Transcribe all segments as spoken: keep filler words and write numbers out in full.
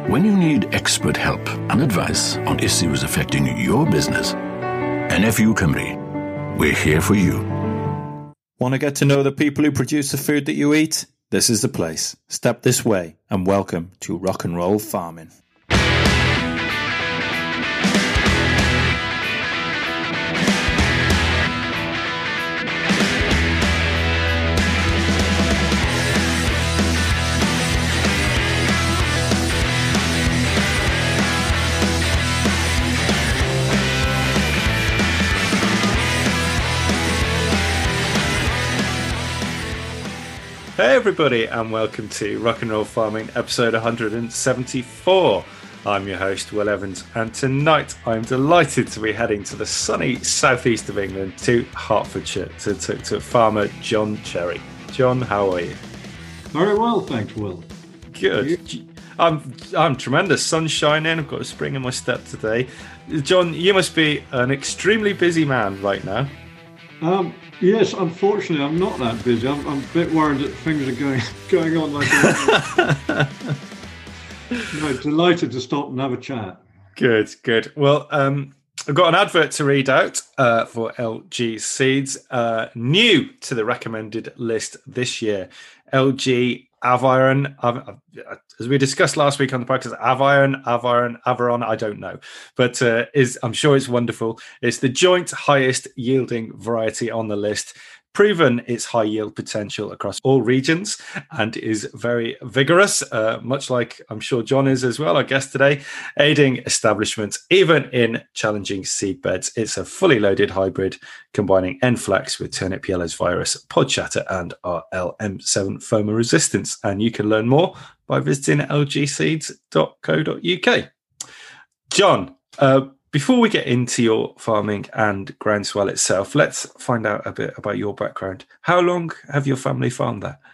When you need expert help and advice on issues affecting your business, N F U Cymru, we're here for you. Want to get to know the people who produce the food that you eat? This is the place. Step this way and welcome to Rock and Roll Farming. Hey everybody, and welcome to Rock and Roll Farming, episode one hundred seventy-four. I'm your host, Will Evans, and tonight I'm delighted to be heading to the sunny southeast of England, to Hertfordshire, to, to, to farmer John Cherry. John, how are you? Very well, thanks, Will. Good. I'm I'm tremendous. Sun's shining. I've got a spring in my step today. John, you must be an extremely busy man right now. Um, yes, unfortunately, I'm not that busy. I'm, I'm a bit worried that things are going going on like that. No, delighted to stop and have a chat. Good, good. Well, um, I've got an advert to read out uh, for L G Seeds, uh, new to the recommended list this year. L G Aviron, Av- as we discussed last week on the podcast, Aviron, Aviron, Avaron, I don't know, but uh, is I'm sure it's wonderful. It's the joint highest yielding variety on the list, proven its high yield potential across all regions, and is very vigorous, uh, much like I'm sure John is as well, our guest today, aiding establishments even in challenging seed beds. It's a fully loaded hybrid combining N-Flex with turnip yellow's virus, pod shatter, and our L M seven foamer resistance. And you can learn more by visiting l g seeds dot co dot u k. John, uh, before we get into your farming and groundswell itself, let's find out a bit about your background. How long have your family farmed there?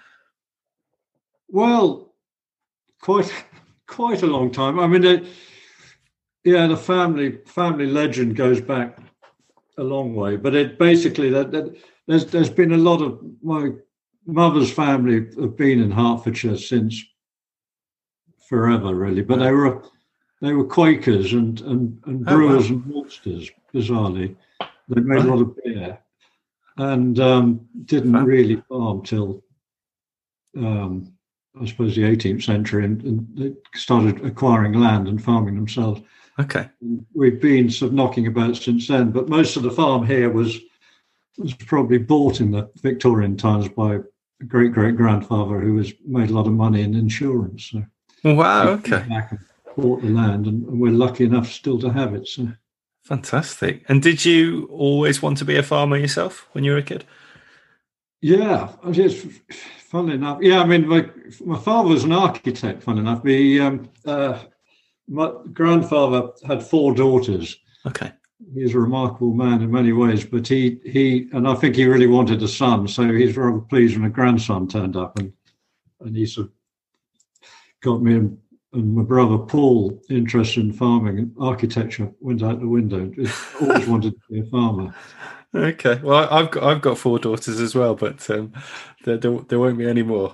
Well, quite quite a long time. I mean, it, yeah, the family family legend goes back a long way, but it basically that, that there's there's been a lot of my mother's family have been in Hertfordshire since forever, really, but they were. They were Quakers and, and, and brewers oh, wow. and maltsters, bizarrely. They made right. a lot of beer and um, didn't wow. really farm till, um, I suppose, the eighteenth century, and, and they started acquiring land and farming themselves. Okay. And we've been sort of knocking about since then, but most of the farm here was was probably bought in the Victorian times by a great-great-grandfather who was made a lot of money in insurance. So wow, okay. Bought the land, and we're lucky enough still to have it. So fantastic. And did you always want to be a farmer yourself when you were a kid? Yeah, just funnily enough. Yeah, I mean, my my father was an architect. Funnily enough, me, um, uh, my grandfather had four daughters. Okay, he's a remarkable man in many ways, but he he and I think he really wanted a son, so he's rather pleased when a grandson turned up, and and he sort of got me in. And my brother Paul, interested in farming and architecture, went out the window. Just always wanted to be a farmer. Okay, well, I've got I've got four daughters as well, but um, there, there there won't be any more.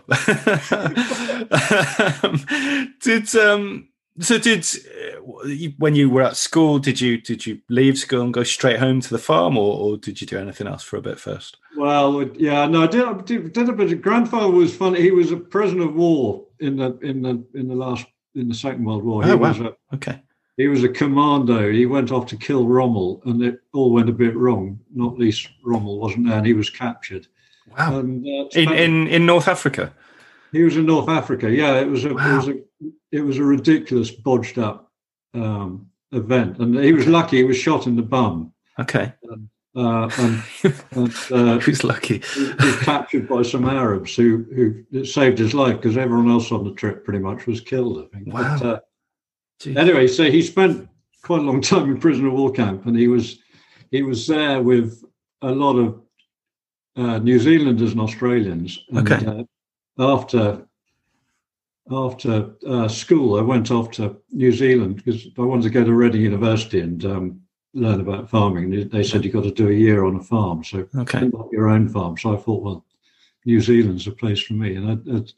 um, did um so did when you were at school? Did you did you leave school and go straight home to the farm, or, or did you do anything else for a bit first? Well, yeah, no, I did. I did, did a bit. Grandfather was funny. He was a prisoner of war in the in the in the last. in the Second World War. Oh, he wow. was a, okay. He was a commando. He went off to kill Rommel, and it all went a bit wrong. Not least Rommel wasn't there, and he was captured. Wow. And, uh, in, in in North Africa? He was in North Africa, yeah. It was a, wow. it was a, it was a ridiculous, bodged up um, event. And he was lucky he was shot in the bum. Okay. And, uh, and, and uh, he was lucky. he, he was captured by some Arabs who who saved his life, because everyone else on the trip pretty much was killed, I think. Wow. But, uh, anyway, so he spent quite a long time in prisoner of war camp, and he was he was there with a lot of uh, New Zealanders and Australians. And, okay. Uh, after after uh, school, I went off to New Zealand because I wanted to go to Reading University and um, learn about farming. They said you've got to do a year on a farm, so okay. not your own farm. So I thought, well, New Zealand's a place for me. And I, I,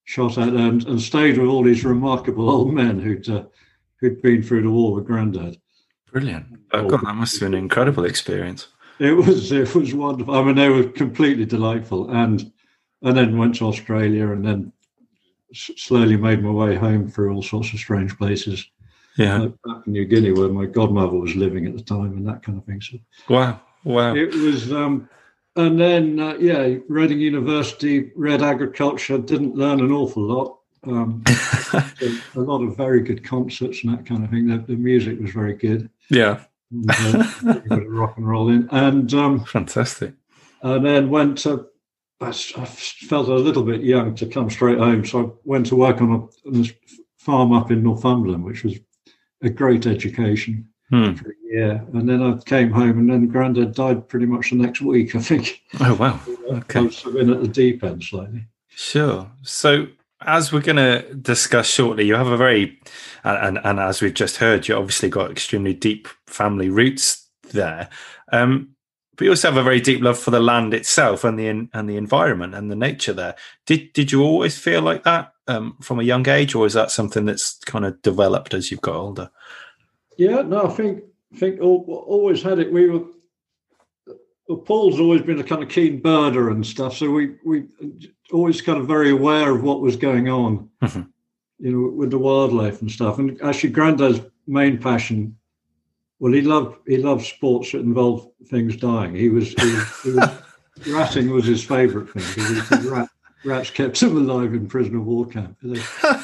shot at and, and stayed with all these remarkable old men who'd uh, who'd been through the war with Grandad. Brilliant! Oh God, that must have been an incredible experience. It was it was wonderful. I mean, they were completely delightful, and and then went to Australia, and then s- slowly made my way home through all sorts of strange places. Yeah, like back in New Guinea, where my godmother was living at the time, and that kind of thing. So wow, wow. it was, um, and then uh, yeah, Reading University, read agriculture, didn't learn an awful lot. Um, a lot of very good concerts and that kind of thing. The, the music was very good. Yeah, and, uh, a bit of rock and roll in, and um, fantastic. And then went to. I, I felt a little bit young to come straight home, so I went to work on, a, on this farm up in Northumberland, which was a great education hmm. for a year. And then I came home, and then Grandad died pretty much the next week, I think. Oh, wow. Okay. I was sort of in at the deep end slightly. Sure. So as we're going to discuss shortly, you have a very, and, and, and as we've just heard, you obviously got extremely deep family roots there. Um, but you also have a very deep love for the land itself and the and the environment and the nature there. Did did you always feel like that um, from a young age, or is that something that's kind of developed as you've got older? Yeah, no, I think I think always had it. We were well, Paul's always been a kind of keen birder and stuff, so we we always kind of very aware of what was going on, mm-hmm. you know, with the wildlife and stuff. And actually, Grandad's main passion. Well, he loved he loved sports that involved things dying. He was, he, he was ratting was his favourite thing because rat, rats kept him alive in prisoner of war camp. And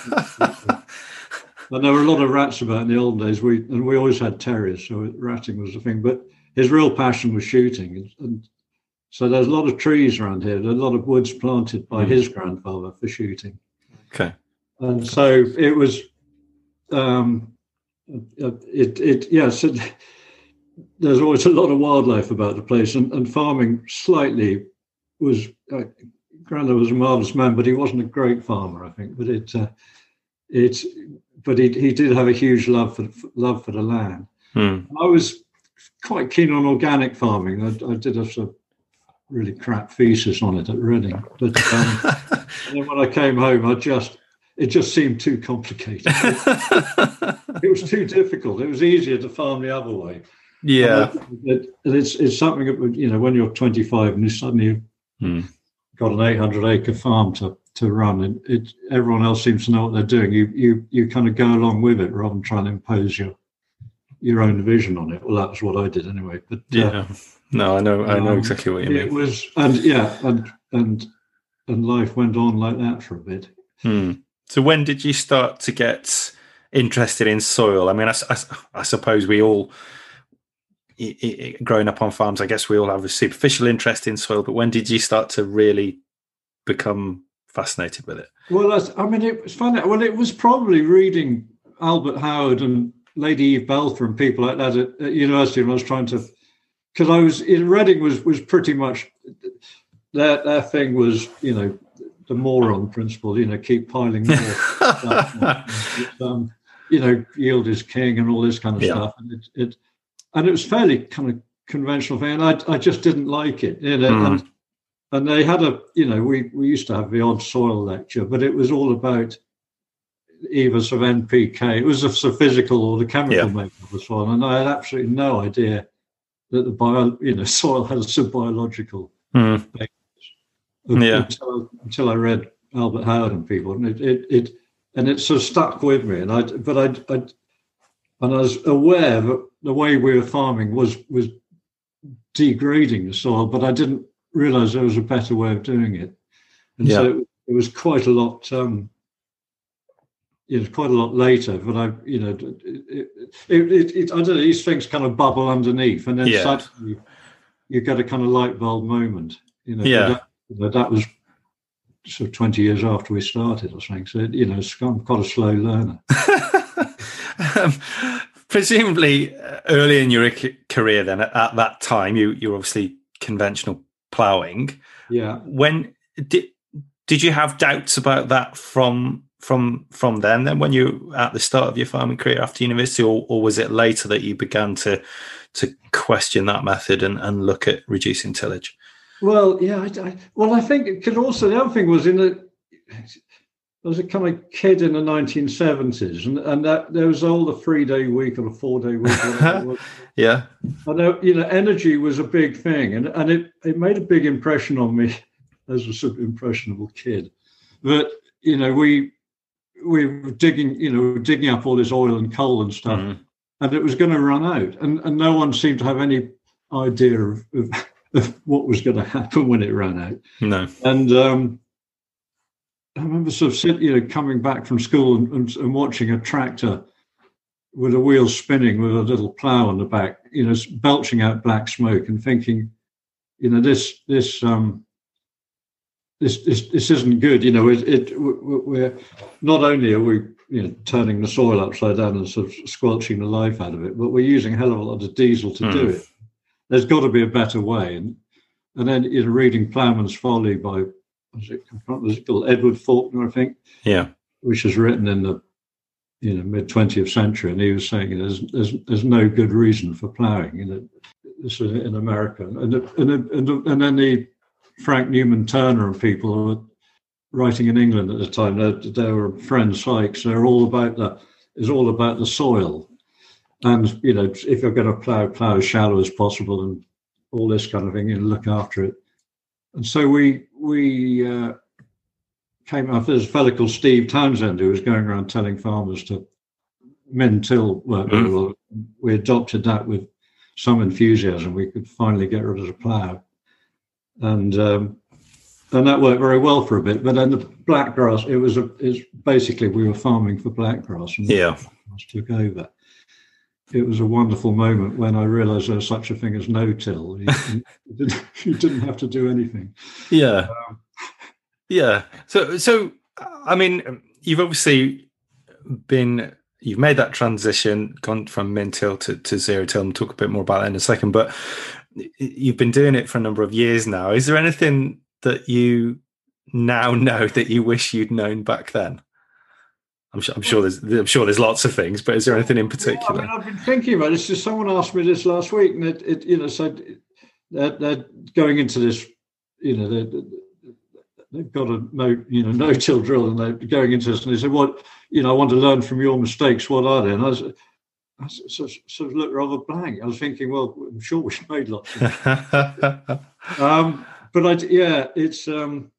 there were a lot of rats about in the old days. We and we always had terriers, so ratting was the thing. But his real passion was shooting, and, and so there's a lot of trees around here. There's a lot of woods planted by mm. his grandfather for shooting. Okay, and so it was. Um, It, it, yes, it, there's always a lot of wildlife about the place, and, and farming slightly was. Uh, Grandad was a marvelous man, but he wasn't a great farmer, I think. But it, uh, it, but he he did have a huge love for love for the land. Hmm. I was quite keen on organic farming. I, I did a sort of really crap thesis on it at Reading, but um, and then when I came home, I just. It just seemed too complicated. It was too difficult. It was easier to farm the other way. Yeah, and it, it's it's something you know when you're twenty-five and you suddenly hmm. got an eight hundred acre farm to to run, and it everyone else seems to know what they're doing. You you you kind of go along with it rather than trying to impose your your own vision on it. Well, that's what I did anyway. But yeah, uh, no, I know I know um, exactly what you mean. It was and yeah, and and and life went on like that for a bit. Hmm. So when did you start to get interested in soil? I mean, I, I, I suppose we all, it, it, growing up on farms, I guess we all have a superficial interest in soil, but when did you start to really become fascinated with it? Well, that's, I mean, it was funny. Well, it was probably reading Albert Howard and Lady Eve Belfer and people like that at, at university when I was trying to, because I was, in Reading was, was pretty much, their, their thing was, you know, the moron principle, you know, keep piling more stuff. Um, you know, yield is king and all this kind of yeah. stuff. And it, it, and it was fairly kind of conventional thing. And I, I just didn't like it. You know, mm. and, and they had a, you know, we, we used to have the odd soil lecture, but it was all about either sort of N P K. It was the sort of physical or the chemical yeah. makeup of the soil. And I had absolutely no idea that the bio, you know, soil has a biological mm. basis. Yeah. Until, until I read Albert Howard and people, and it, it, it and it sort of stuck with me. And I, but I, I, and I was aware that the way we were farming was was degrading the soil, but I didn't realise there was a better way of doing it. And yeah. so it, it was quite a lot. Um, it was quite a lot later, but I, you know, it, it, it, it, I don't know. These things kind of bubble underneath, and then yeah. suddenly you get a kind of light bulb moment. You know. Yeah. That, that was sort of twenty years after we started or something. So, you know, I'm quite a slow learner. um, presumably, early in your career then, at, at that time, you, you were obviously conventional ploughing. Yeah. When did did you have doubts about that from from from then, then when you at the start of your farming career after university, or, or was it later that you began to to question that method and, and look at reducing tillage? Well, yeah. I, I, well, I think because also the other thing was in the I was a kind of kid in the nineteen seventies, and, and that, there was all the three-day week or the four-day week. Yeah. I know, you know, energy was a big thing, and, and it, it made a big impression on me as a sort of impressionable kid. But, you know, we we were digging, you know, digging up all this oil and coal and stuff, mm. and it was going to run out, and, and no one seemed to have any idea of, of, of what was going to happen when it ran out. No. And um, I remember sort of sitting, you know, coming back from school and, and, and watching a tractor with a wheel spinning with a little plough on the back, you know, belching out black smoke, and thinking, you know, this this um, this this, this isn't good. You know, it, it we're not only are we, you know, turning the soil upside down and sort of squelching the life out of it, but we're using a hell of a lot of diesel to mm. do it. There's got to be a better way. And and then, you know, reading Ploughman's Folly by was it, was it called Edward Faulkner, I think. Yeah, which was written in the you know mid twentieth century, and he was saying, you know, there's there's there's no good reason for ploughing. You know, this was in America, and and and, and then the Frank Newman Turner and people who were writing in England at the time, they, they were friends Sykes. They're all about that. It's all about the soil, and you know, if you're going to plough, plough as shallow as possible, and all this kind of thing, and look after it. And so we we uh, came up. There's a fellow called Steve Townsend who was going around telling farmers to min till work. Mm. Well, we adopted that with some enthusiasm. We could finally get rid of the plough, and um, and that worked very well for a bit. But then the blackgrass, it was a, it's basically we were farming for blackgrass, and yeah, blackgrass took over. It was a wonderful moment when I realised there was such a thing as no-till. You, you, didn't, you didn't have to do anything. Yeah, um, yeah. So, so I mean, you've obviously been, you've made that transition, gone from min-till to, to zero-till, and talk a bit more about that in a second. But you've been doing it for a number of years now. Is there anything that you now know that you wish you'd known back then? I'm sure, I'm sure there's I'm sure there's lots of things, but is there anything in particular? Yeah, I mean, I've been thinking about this. Just someone asked me this last week, and it, it you know, said they're, they're going into this, you know, they're, they've got a no, you know, no-till drill, and they're going into this, and they said, "What, you know, I want to learn from your mistakes. What are they?" And I was, I sort of, sort of looked rather blank. I was thinking, well, I'm sure we've made lots of um, but I, yeah, it's. Um,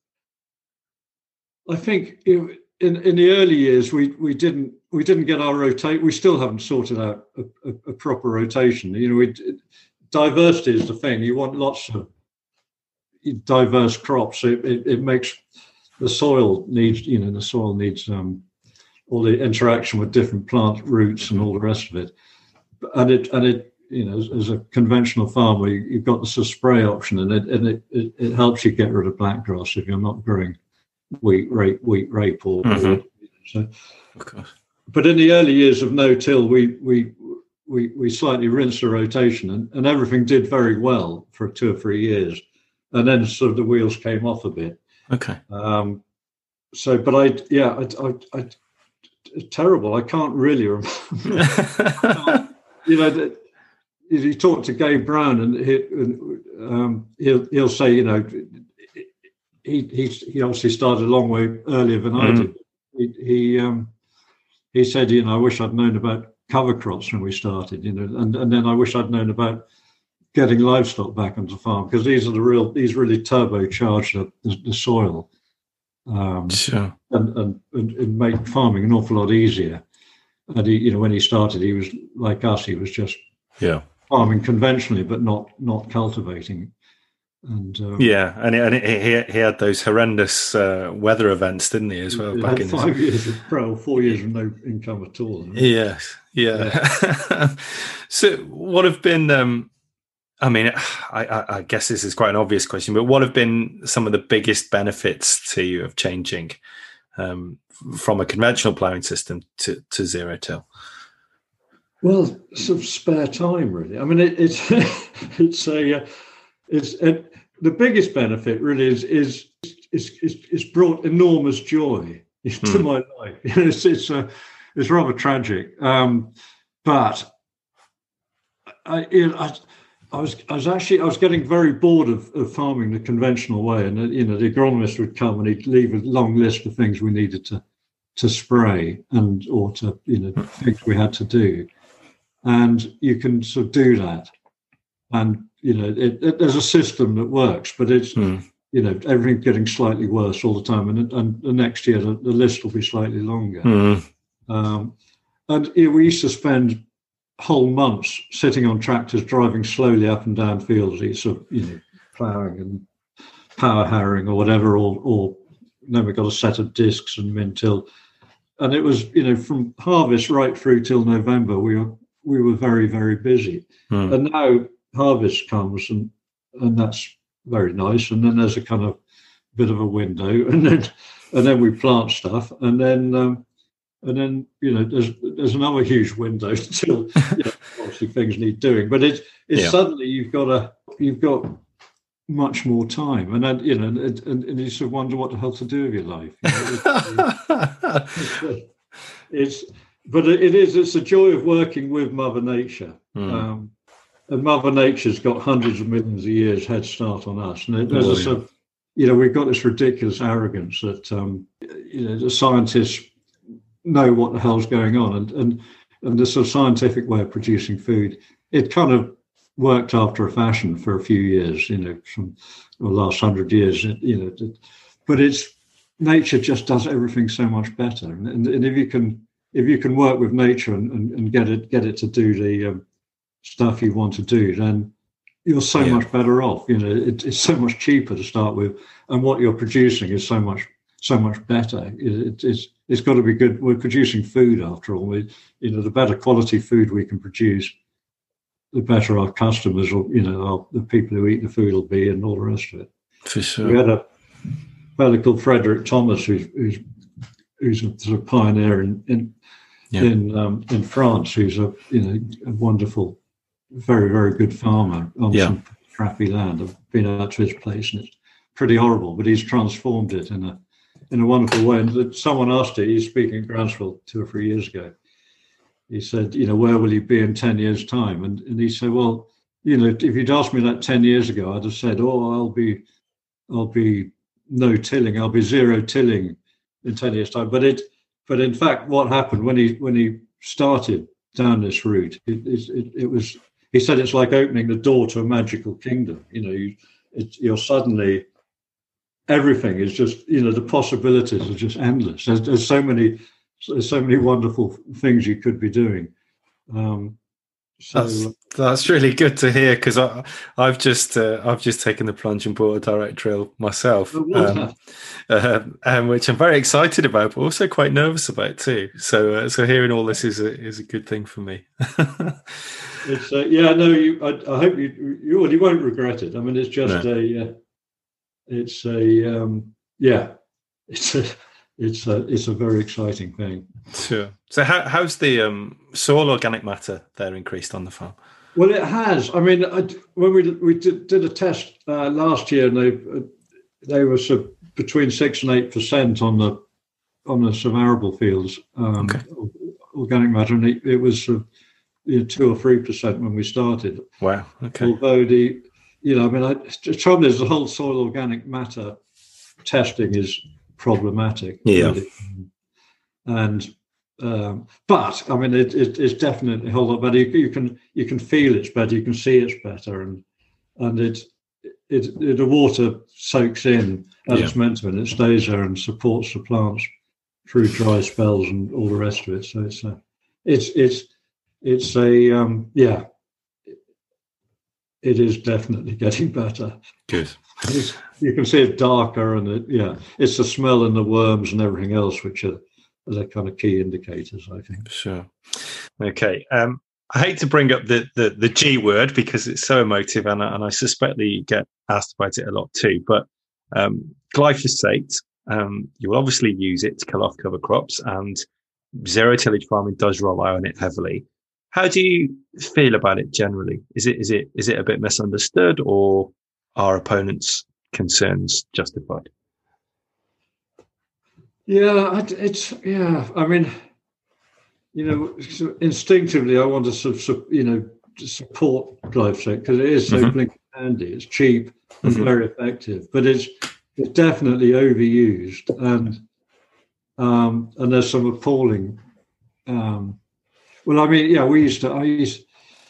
I think. It, In in the early years, we we didn't we didn't get our rotate. We still haven't sorted out a, a, a proper rotation. You know, we, diversity is the thing. You want lots of diverse crops. It, it it makes the soil needs you know the soil needs um, all the interaction with different plant roots and all the rest of it. And it and it you know as, as a conventional farmer, you, you've got the sort of spray option, and it and it, it, it helps you get rid of blackgrass if you're not growing wheat rape, wheat rape, or, mm-hmm. or so. Of course. But in the early years of no-till, we we we we slightly rinsed the rotation, and, and everything did very well for two or three years, and then sort of the wheels came off a bit. Okay. Um. So, but I yeah, I, I, I it's terrible. I can't really remember. you know, that, you talk to Gabe Brown, and he um he'll he'll say, you know. He, he he obviously started a long way earlier than I mm. did. He he, um, he said, you know, I wish I'd known about cover crops when we started, you know, and, and then I wish I'd known about getting livestock back onto the farm, because these are the real, these really turbocharge the, the, the soil, um, sure. and, and, and, and make farming an awful lot easier. And he, you know, when he started, he was like us. He was just yeah farming conventionally, but not not cultivating. And um, yeah, and, it, and it, he he had those horrendous uh, weather events, didn't he, as well? He back had in five his... years of pro, four years of no income at all. Yes, yeah. yeah. So, what have been? Um, I mean, I, I, I guess this is quite an obvious question, but what have been some of the biggest benefits to you of changing um, from a conventional ploughing system to, to zero till? Well, sort of spare time, really. I mean, it, it's it's a uh, it's a, the biggest benefit really is is is is, is brought enormous joy into hmm. my life. It's it's uh, it's rather tragic, um, but I, you know, I I was I was actually I was getting very bored of, of farming the conventional way, and you know the agronomist would come and he'd leave a long list of things we needed to to spray and or to you know things we had to do, and you can sort of do that, and you know it, it, there's a system that works, but it's mm. you know everything's getting slightly worse all the time, and and the next year the, the list will be slightly longer. Mm. Um, and you know, we used to spend whole months sitting on tractors driving slowly up and down fields, sort of you know ploughing and power harrowing or whatever, or or then we got a set of discs and min-till. And it was, you know, from harvest right through till November, we were we were very, very busy. Mm. And now harvest comes, and and that's very nice. And then there's a kind of bit of a window, and then and then we plant stuff, and then um, and then you know there's there's another huge window until you know, obviously things need doing. But it's it's yeah. suddenly you've got a you've got much more time, and then you know, and, and, and you sort of wonder what the hell to do with your life. You know? it's, it's, it's, but it is. It's the joy of working with Mother Nature, mm. um, and Mother Nature's got hundreds of millions of years head start on us. And it, there's oh, a sort of, you know, we've got this ridiculous arrogance that um, you know the scientists know what the hell's going on, and and and the sort of scientific way of producing food. It kind of worked after a fashion for a few years, you know, from the last hundred years, you know, but it's nature just does everything so much better. And, and, and if you can, if you can work with nature and, and, and get it, get it to do the um, stuff you want to do, then you're so yeah. much better off. You know, it, it's so much cheaper to start with, and what you're producing is so much, so much better. It, it, it's, it's got to be good. We're producing food after all. We, you know, the better quality food we can produce, the better our customers, or you know, our, the people who eat the food will be, and all the rest of it. For sure. We had a fellow called Frederick Thomas, who's who's, who's a sort of pioneer in in yeah. in, um, in France. Who's a you know a wonderful, very very good farmer on yeah. some crappy land. I've been out to his place, and it's pretty horrible, but he's transformed it in a in a wonderful way. And someone asked it. He's speaking at Groundswell two or three years ago. He said, you know, where will you be in ten years' time? And and he said, well, you know, if you'd asked me that ten years ago, I'd have said, oh, I'll be, I'll be no tilling, I'll be zero tilling in ten years' time. But it, but in fact, what happened when he when he started down this route, it it, it was. He said it's like opening the door to a magical kingdom. You know, you, it, you're suddenly everything is just, you know, the possibilities are just endless. There's, there's so many. So there's so many wonderful things you could be doing. Um, so that's, that's really good to hear, because I've just uh, I've just taken the plunge and bought a direct drill myself, um, uh, um, which I'm very excited about, but also quite nervous about too. So uh, so hearing all this is a is a good thing for me. it's uh, yeah no you I, I hope you you you won't regret it. I mean it's just no. a uh, it's a um, yeah it's a. It's a it's a very exciting thing. Sure. So how how's the um, soil organic matter there increased on the farm? Well, it has. I mean, I, when we we did, did a test uh, last year, and they they were sort of between six and eight percent on the on the sort of arable fields, um, okay. organic matter, and it, it was sort of, you know, two or three percent when we started. Wow. Okay. Although the you know, I mean, I, the trouble is the whole soil organic matter testing is problematic, yeah, really. and um, but I mean, it, it, it's definitely a whole lot better. You, you can you can feel it's better, you can see it's better, and and it it, it the water soaks in as yeah. it's meant to, and it stays there and supports the plants through dry spells and all the rest of it. So it's a, it's it's it's a um, yeah, it is definitely getting better. Good. It's, you can see it darker, and it, yeah, it's the smell and the worms and everything else, which are, are the kind of key indicators, I think. Sure. Okay. Um, I hate to bring up the, the, the G word because it's so emotive, and, and I suspect that you get asked about it a lot too. But um, glyphosate, um, you will obviously use it to kill off cover crops, and zero tillage farming does rely on it heavily. How do you feel about it generally? Is it is it is it a bit misunderstood, or are opponents' concerns justified? Yeah, it's yeah. I mean, you know, instinctively, I want to sort of, you know, support glyphosate because it is so mm-hmm. blinking handy. It's cheap and mm-hmm. very effective, but it's it's definitely overused, and um, and there's some appalling. Um, well, I mean, yeah, we used to. I used.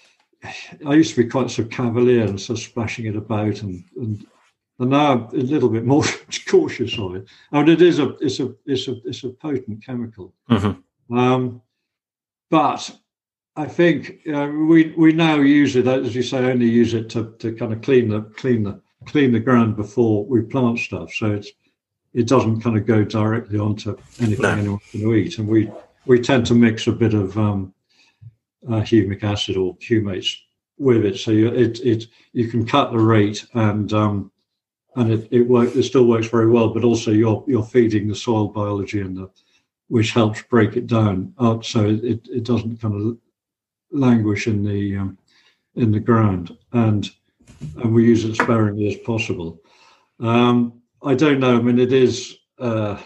I used to be quite sort of cavalier and sort of splashing it about, and and, and now I'm a little bit more cautious of it. I mean, it is a it's a it's a it's a potent chemical, Mm-hmm. um, but I think uh, we we now use it, as you say, only use it to, to kind of clean the clean the clean the ground before we plant stuff. So it's it doesn't kind of go directly onto anything No. anyone's going to eat, and we we tend to mix a bit of um, uh, humic acid or humates with it, so you, it it you can cut the rate, and um, and it it work it still works very well. But also you're you're feeding the soil biology and the which helps break it down out, so it it doesn't kind of languish in the um, in the ground, and and we use it sparingly as possible. Um, I don't know. I mean, it is. Uh,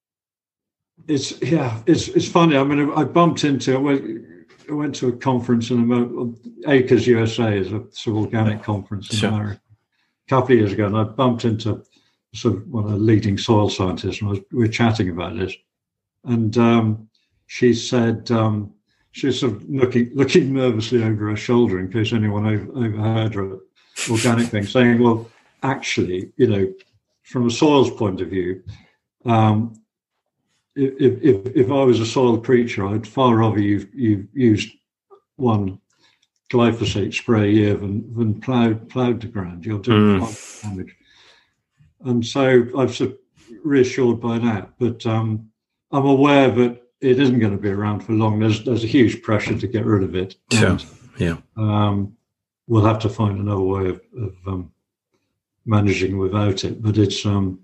it's yeah. It's it's funny. I mean, I bumped into. I went, I went to a conference in America. Acres U S A is a sort of organic conference in Sure. America a couple of years ago, and I bumped into sort of one of the leading soil scientists, and I was, we were chatting about this, and um, she said. Um, She was sort of looking looking nervously over her shoulder in case anyone over, overheard her organic thing, saying, well, actually, you know, from a soils point of view, um, if, if if I was a soil preacher, I'd far rather you've, you've used one glyphosate spray a year than, than ploughed, ploughed the ground. You're doing Mm. damage. And so I'm sort of reassured by that. But um, I'm aware that it isn't going to be around for long. There's there's a huge pressure to get rid of it. Sure. And, Yeah. um, we'll have to find another way of, of um, managing without it. But it's um,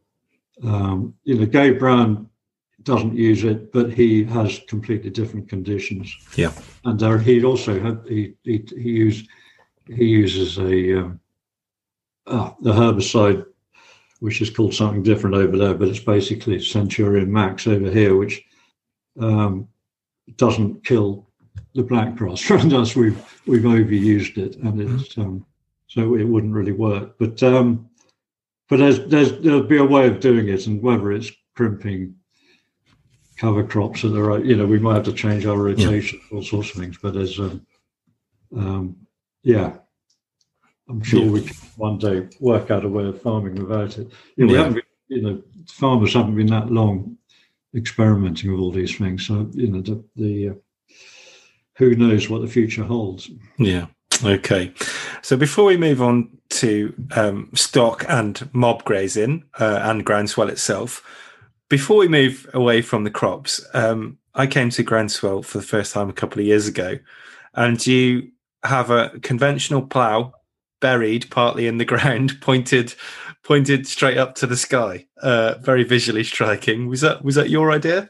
um, you know, Gabe Brown doesn't use it, but he has completely different conditions. Yeah. And there, he also had he he he used he uses a um, ah, the herbicide, which is called something different over there, but it's basically Centurion Max over here, which um, doesn't kill the blackgrass. For us, we've we've overused it, and it's um, so it wouldn't really work. But um, but there's there's there'll be a way of doing it, and whether it's crimping cover crops at the right, you know, we might have to change our rotation, yeah. all sorts of things. But there's um, um, yeah. I'm sure yeah. we can one day work out a way of farming without it. You know, yeah. we haven't been, you know, farmers haven't been that long experimenting with all these things. So, you know, the, the uh, who knows what the future holds. Yeah. Okay. So before we move on to um, stock and mob grazing uh, and groundswell itself, before we move away from the crops, um, I came to groundswell for the first time a couple of years ago, and you have a conventional plough buried partly in the ground, pointed pointed straight up to the sky. Uh, very visually striking. Was that was that your idea?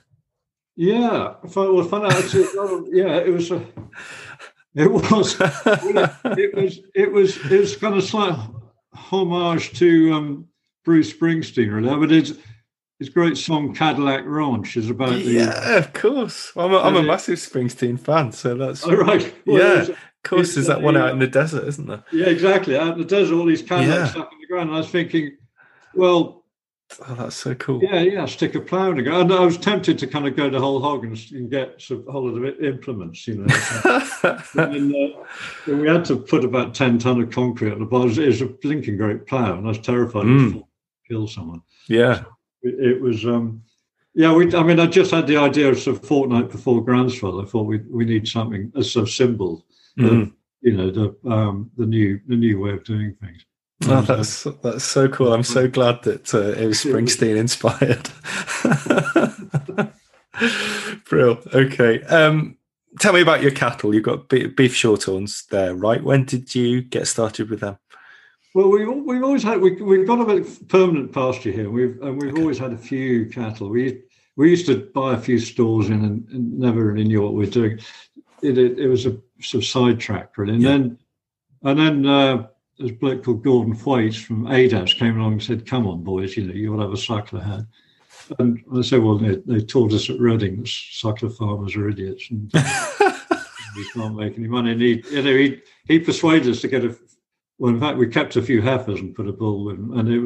Yeah, well, fun out. Yeah, it was. A, it was. It was. It was. It was kind of slight homage to um, Bruce Springsteen, really. But it's his great song "Cadillac Ranch" is about. The, yeah, of course. I'm a, I'm a massive Springsteen fan, so that's oh, right. Well, yeah. Of course, there's that one out in the desert, isn't there? Yeah, exactly. Out in the desert, all these Cadillacs yeah. stuck in the ground. And I was thinking, well, oh, that's so cool. Yeah, yeah, stick a plough in the ground. And I was tempted to kind of go the whole hog and, and get some whole of the implements, you know. and, uh, we had to put about ten ton of concrete on the bottom. It was a blinking great plough, and I was terrified mm. it would kill someone. Yeah, so it, it was. Um, yeah, we. I mean, I just had the idea of sort of fortnight before groundswell. I thought we we need something as a sort of symbol. Mm. Of, you know, the um, the new the new way of doing things. Oh, that's that's so cool. I'm so glad that uh, it was Springsteen inspired. Brill. Okay. Um, tell me about your cattle. You've got beef shorthorns there, right? When did you get started with them? Well, we we've always had we we've got a permanent pasture here. We've and we've okay. always had a few cattle. We we used to buy a few stores in and, and never really knew what we were doing. It, it, it was a sort of sidetrack, really. And yeah. then, and then uh, there's a bloke called Gordon Thwaites from A D A S came along and said, "Come on, boys, you know, you will have a suckler herd." And I said, "Well, they, they taught us at Reading that suckler farmers are idiots and we can't make any money." And he, you know, he he persuaded us to get a. Well, in fact, we kept a few heifers and put a bull with them, and it was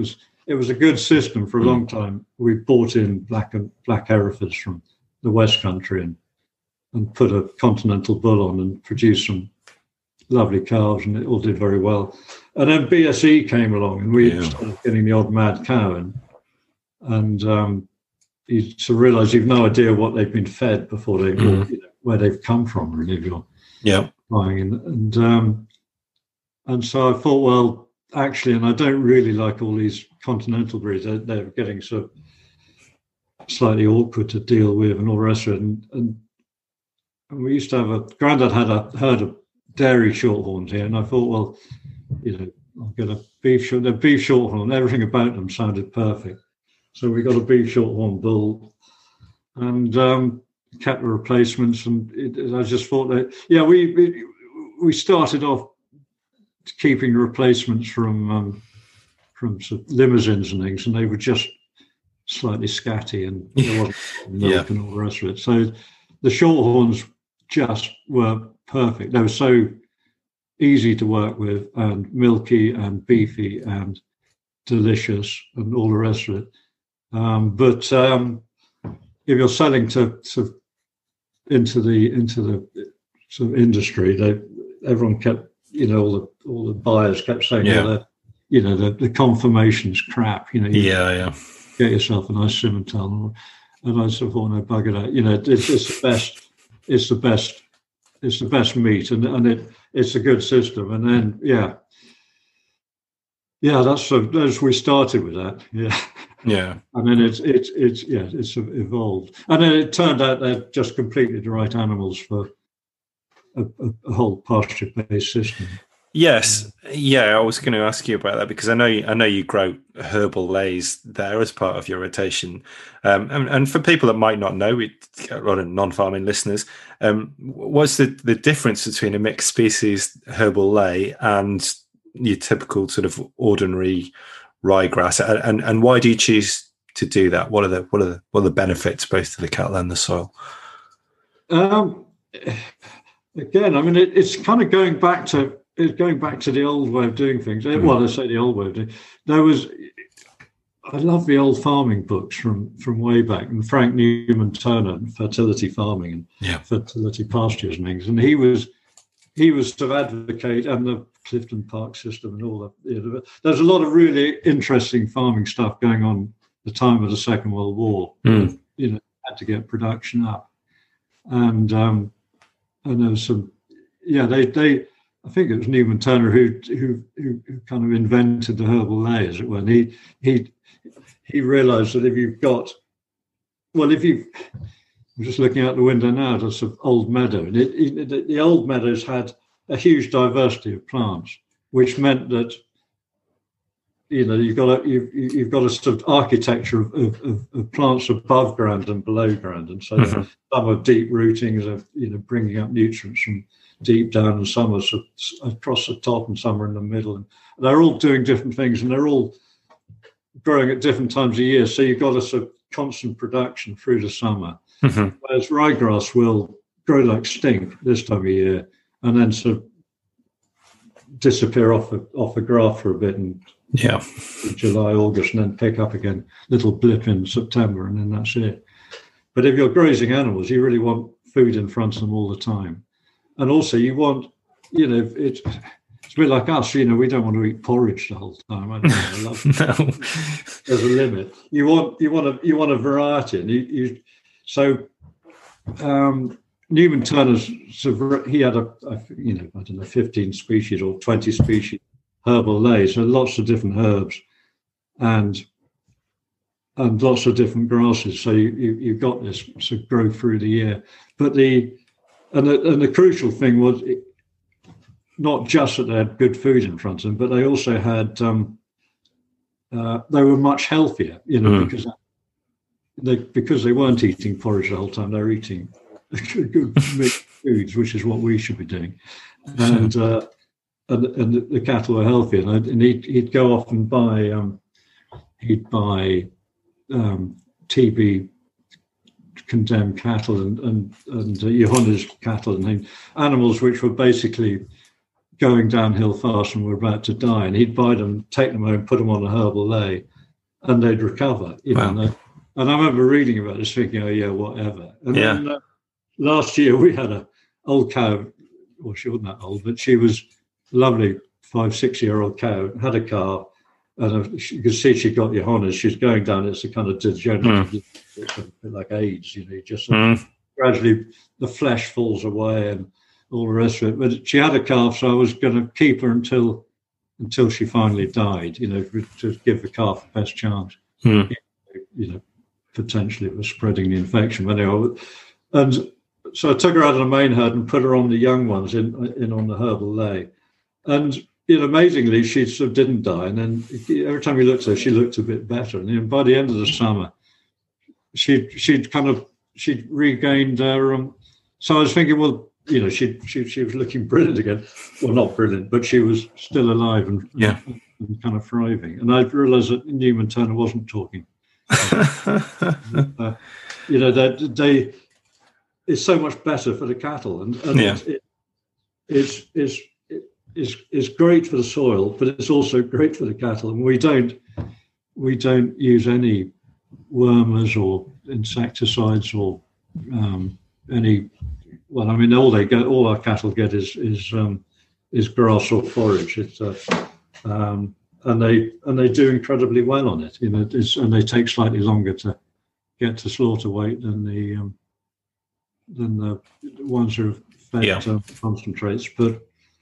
it was a good system for a long time. We bought in black and black Herefords from the West Country and and put a Continental bull on and produced some lovely calves, and it all did very well. And then B S E came along, and we yeah. started getting the odd mad cow in. And um, you sort of realise you've no idea what they've been fed before they, mm. or, you know, where they've come from, really, if you're yeah. buying. And and, um, and so I thought, well, actually, and I don't really like all these Continental breeds. They're, they're getting sort of slightly awkward to deal with and all the rest of it. And, and, and we used to have a, Grandad had a herd of dairy shorthorns here, and I thought, well, you know, I'll get a beef short, the beef shorthorn. Everything about them sounded perfect, so we got a beef shorthorn bull, and um, kept the replacements. And it, I just thought that, yeah, we we, we started off keeping the replacements from um, from sort of limousines and things, and they were just slightly scatty, and there wasn't milk yeah. and all the rest of it. So the shorthorns just were perfect. They were so easy to work with, and milky and beefy and delicious and all the rest of it. Um, but um, if you're selling to, to into the into the sort of industry, they everyone kept, you know, all the all the buyers kept saying, yeah. well, you know, the, the confirmation's crap. You know, you yeah, yeah. Get yourself a nice Simmental, and I sort of thought, no, bugger that. You know, it's, it's the best. It's the best. It's the best meat, and and it it's a good system. And then yeah, yeah, that's so as we started with that. Yeah, yeah. And then it's it's it's yeah, it's evolved, and then it turned out they're just completely the right animals for a, a, a whole pasture-based system. Yes, yeah. I was going to ask you about that because I know you, I know you grow herbal lays there as part of your rotation, um, and, and for people that might not know, it, a lot of non-farming listeners, um, what's the the difference between a mixed species herbal lay and your typical sort of ordinary ryegrass, and, and and why do you choose to do that? What are the what are the what are the benefits both to the cattle and the soil? Um, again, I mean, it, it's kind of going back to. It's going back to the old way of doing things. Mm. Well, I say the old way of doing. There was, I love the old farming books from, from way back, and Frank Newman Turner, and fertility farming and yeah. fertility pastures and things. And he was, he was to advocate, and the Clifton Park system and all that. You know, there's a lot of really interesting farming stuff going on at the time of the Second World War. Mm. You know, had to get production up, and um, and there was some, yeah, they they. I think it was Newman Turner who, who who who kind of invented the herbal lay, as it were. And he he he realised that if you've got, well, if you, I'm just looking out the window now, there's an old meadow, and it, it, the old meadows had a huge diversity of plants, which meant that, you know, you've got a you've you've got a sort of architecture of, of, of plants above ground and below ground, and so mm-hmm. some are deep rootings of, you know, bringing up nutrients from deep down, and some are sort of across the top, and some are in the middle, and they're all doing different things, and they're all growing at different times of year. So you've got a sort of constant production through the summer. Mm-hmm. Whereas ryegrass will grow like stink this time of year, and then sort of disappear off a, off a graph for a bit, and yeah, July, August, and then pick up again. Little blip in September, and then that's it. But if you're grazing animals, you really want food in front of them all the time. And also, you want, you know, it's, it's a bit like us, you know, we don't want to eat porridge the whole time. I don't know, I love it. No. There's a limit. You want, you want a, you want a variety, and you, you so um, Newman Turner's, he had a, a, you know, I don't know, fifteen species or twenty species herbal lay, so lots of different herbs, and and lots of different grasses. So you, you you've got this sort of grow through the year, but the And the, and the crucial thing was it, not just that they had good food in front of them, but they also had, um, uh, they were much healthier, you know, mm. because they because they weren't eating porridge the whole time. They were eating good mixed foods, which is what we should be doing. And uh, and, and the, the cattle were healthier. And, and he'd, he'd go off and buy, um, he'd buy um, T B condemned cattle and and, and uh, Johannes cattle and things, animals which were basically going downhill fast and were about to die, and he'd buy them, take them home, put them on a herbal lay, and they'd recover. You Wow. know, and I remember reading about this, thinking, "Oh yeah, whatever." And Yeah. then uh, last year we had a old cow. Well, she wasn't that old, but she was a lovely five, six-year-old cow. Had a calf, and uh, you could see she got Johannes. She's going down. It's a kind of degenerative, Mm. it's a bit like AIDS. You know, you just Mm. gradually the flesh falls away and all the rest of it. But she had a calf, so I was going to keep her until until she finally died. You know, to give the calf the best chance. Mm. You know, potentially it was spreading the infection. But anyway, and so I took her out of the main herd and put her on the young ones in in on the herbal lay, and you know, amazingly, she sort of didn't die. And then every time you looked at her, she looked a bit better. And then by the end of the summer, she she'd kind of she'd regained her. Um, so I was thinking, well, you know, she she she was looking brilliant again. Well, not brilliant, but she was still alive and, Yeah. and, and kind of thriving. And I realised that Newman Turner wasn't talking. uh, you know, that they it's so much better for the cattle, and, and Yeah. it, it's it's it's it's great for the soil, but it's also great for the cattle. And we don't we don't use any wormers or insecticides or um, any. Well, I mean, all they get, all our cattle get is is um, is grass or forage. It's uh, um, and they and they do incredibly well on it. You know, it's, and they take slightly longer to get to slaughter weight than the um, than the ones who are fed Yeah. uh, concentrates, but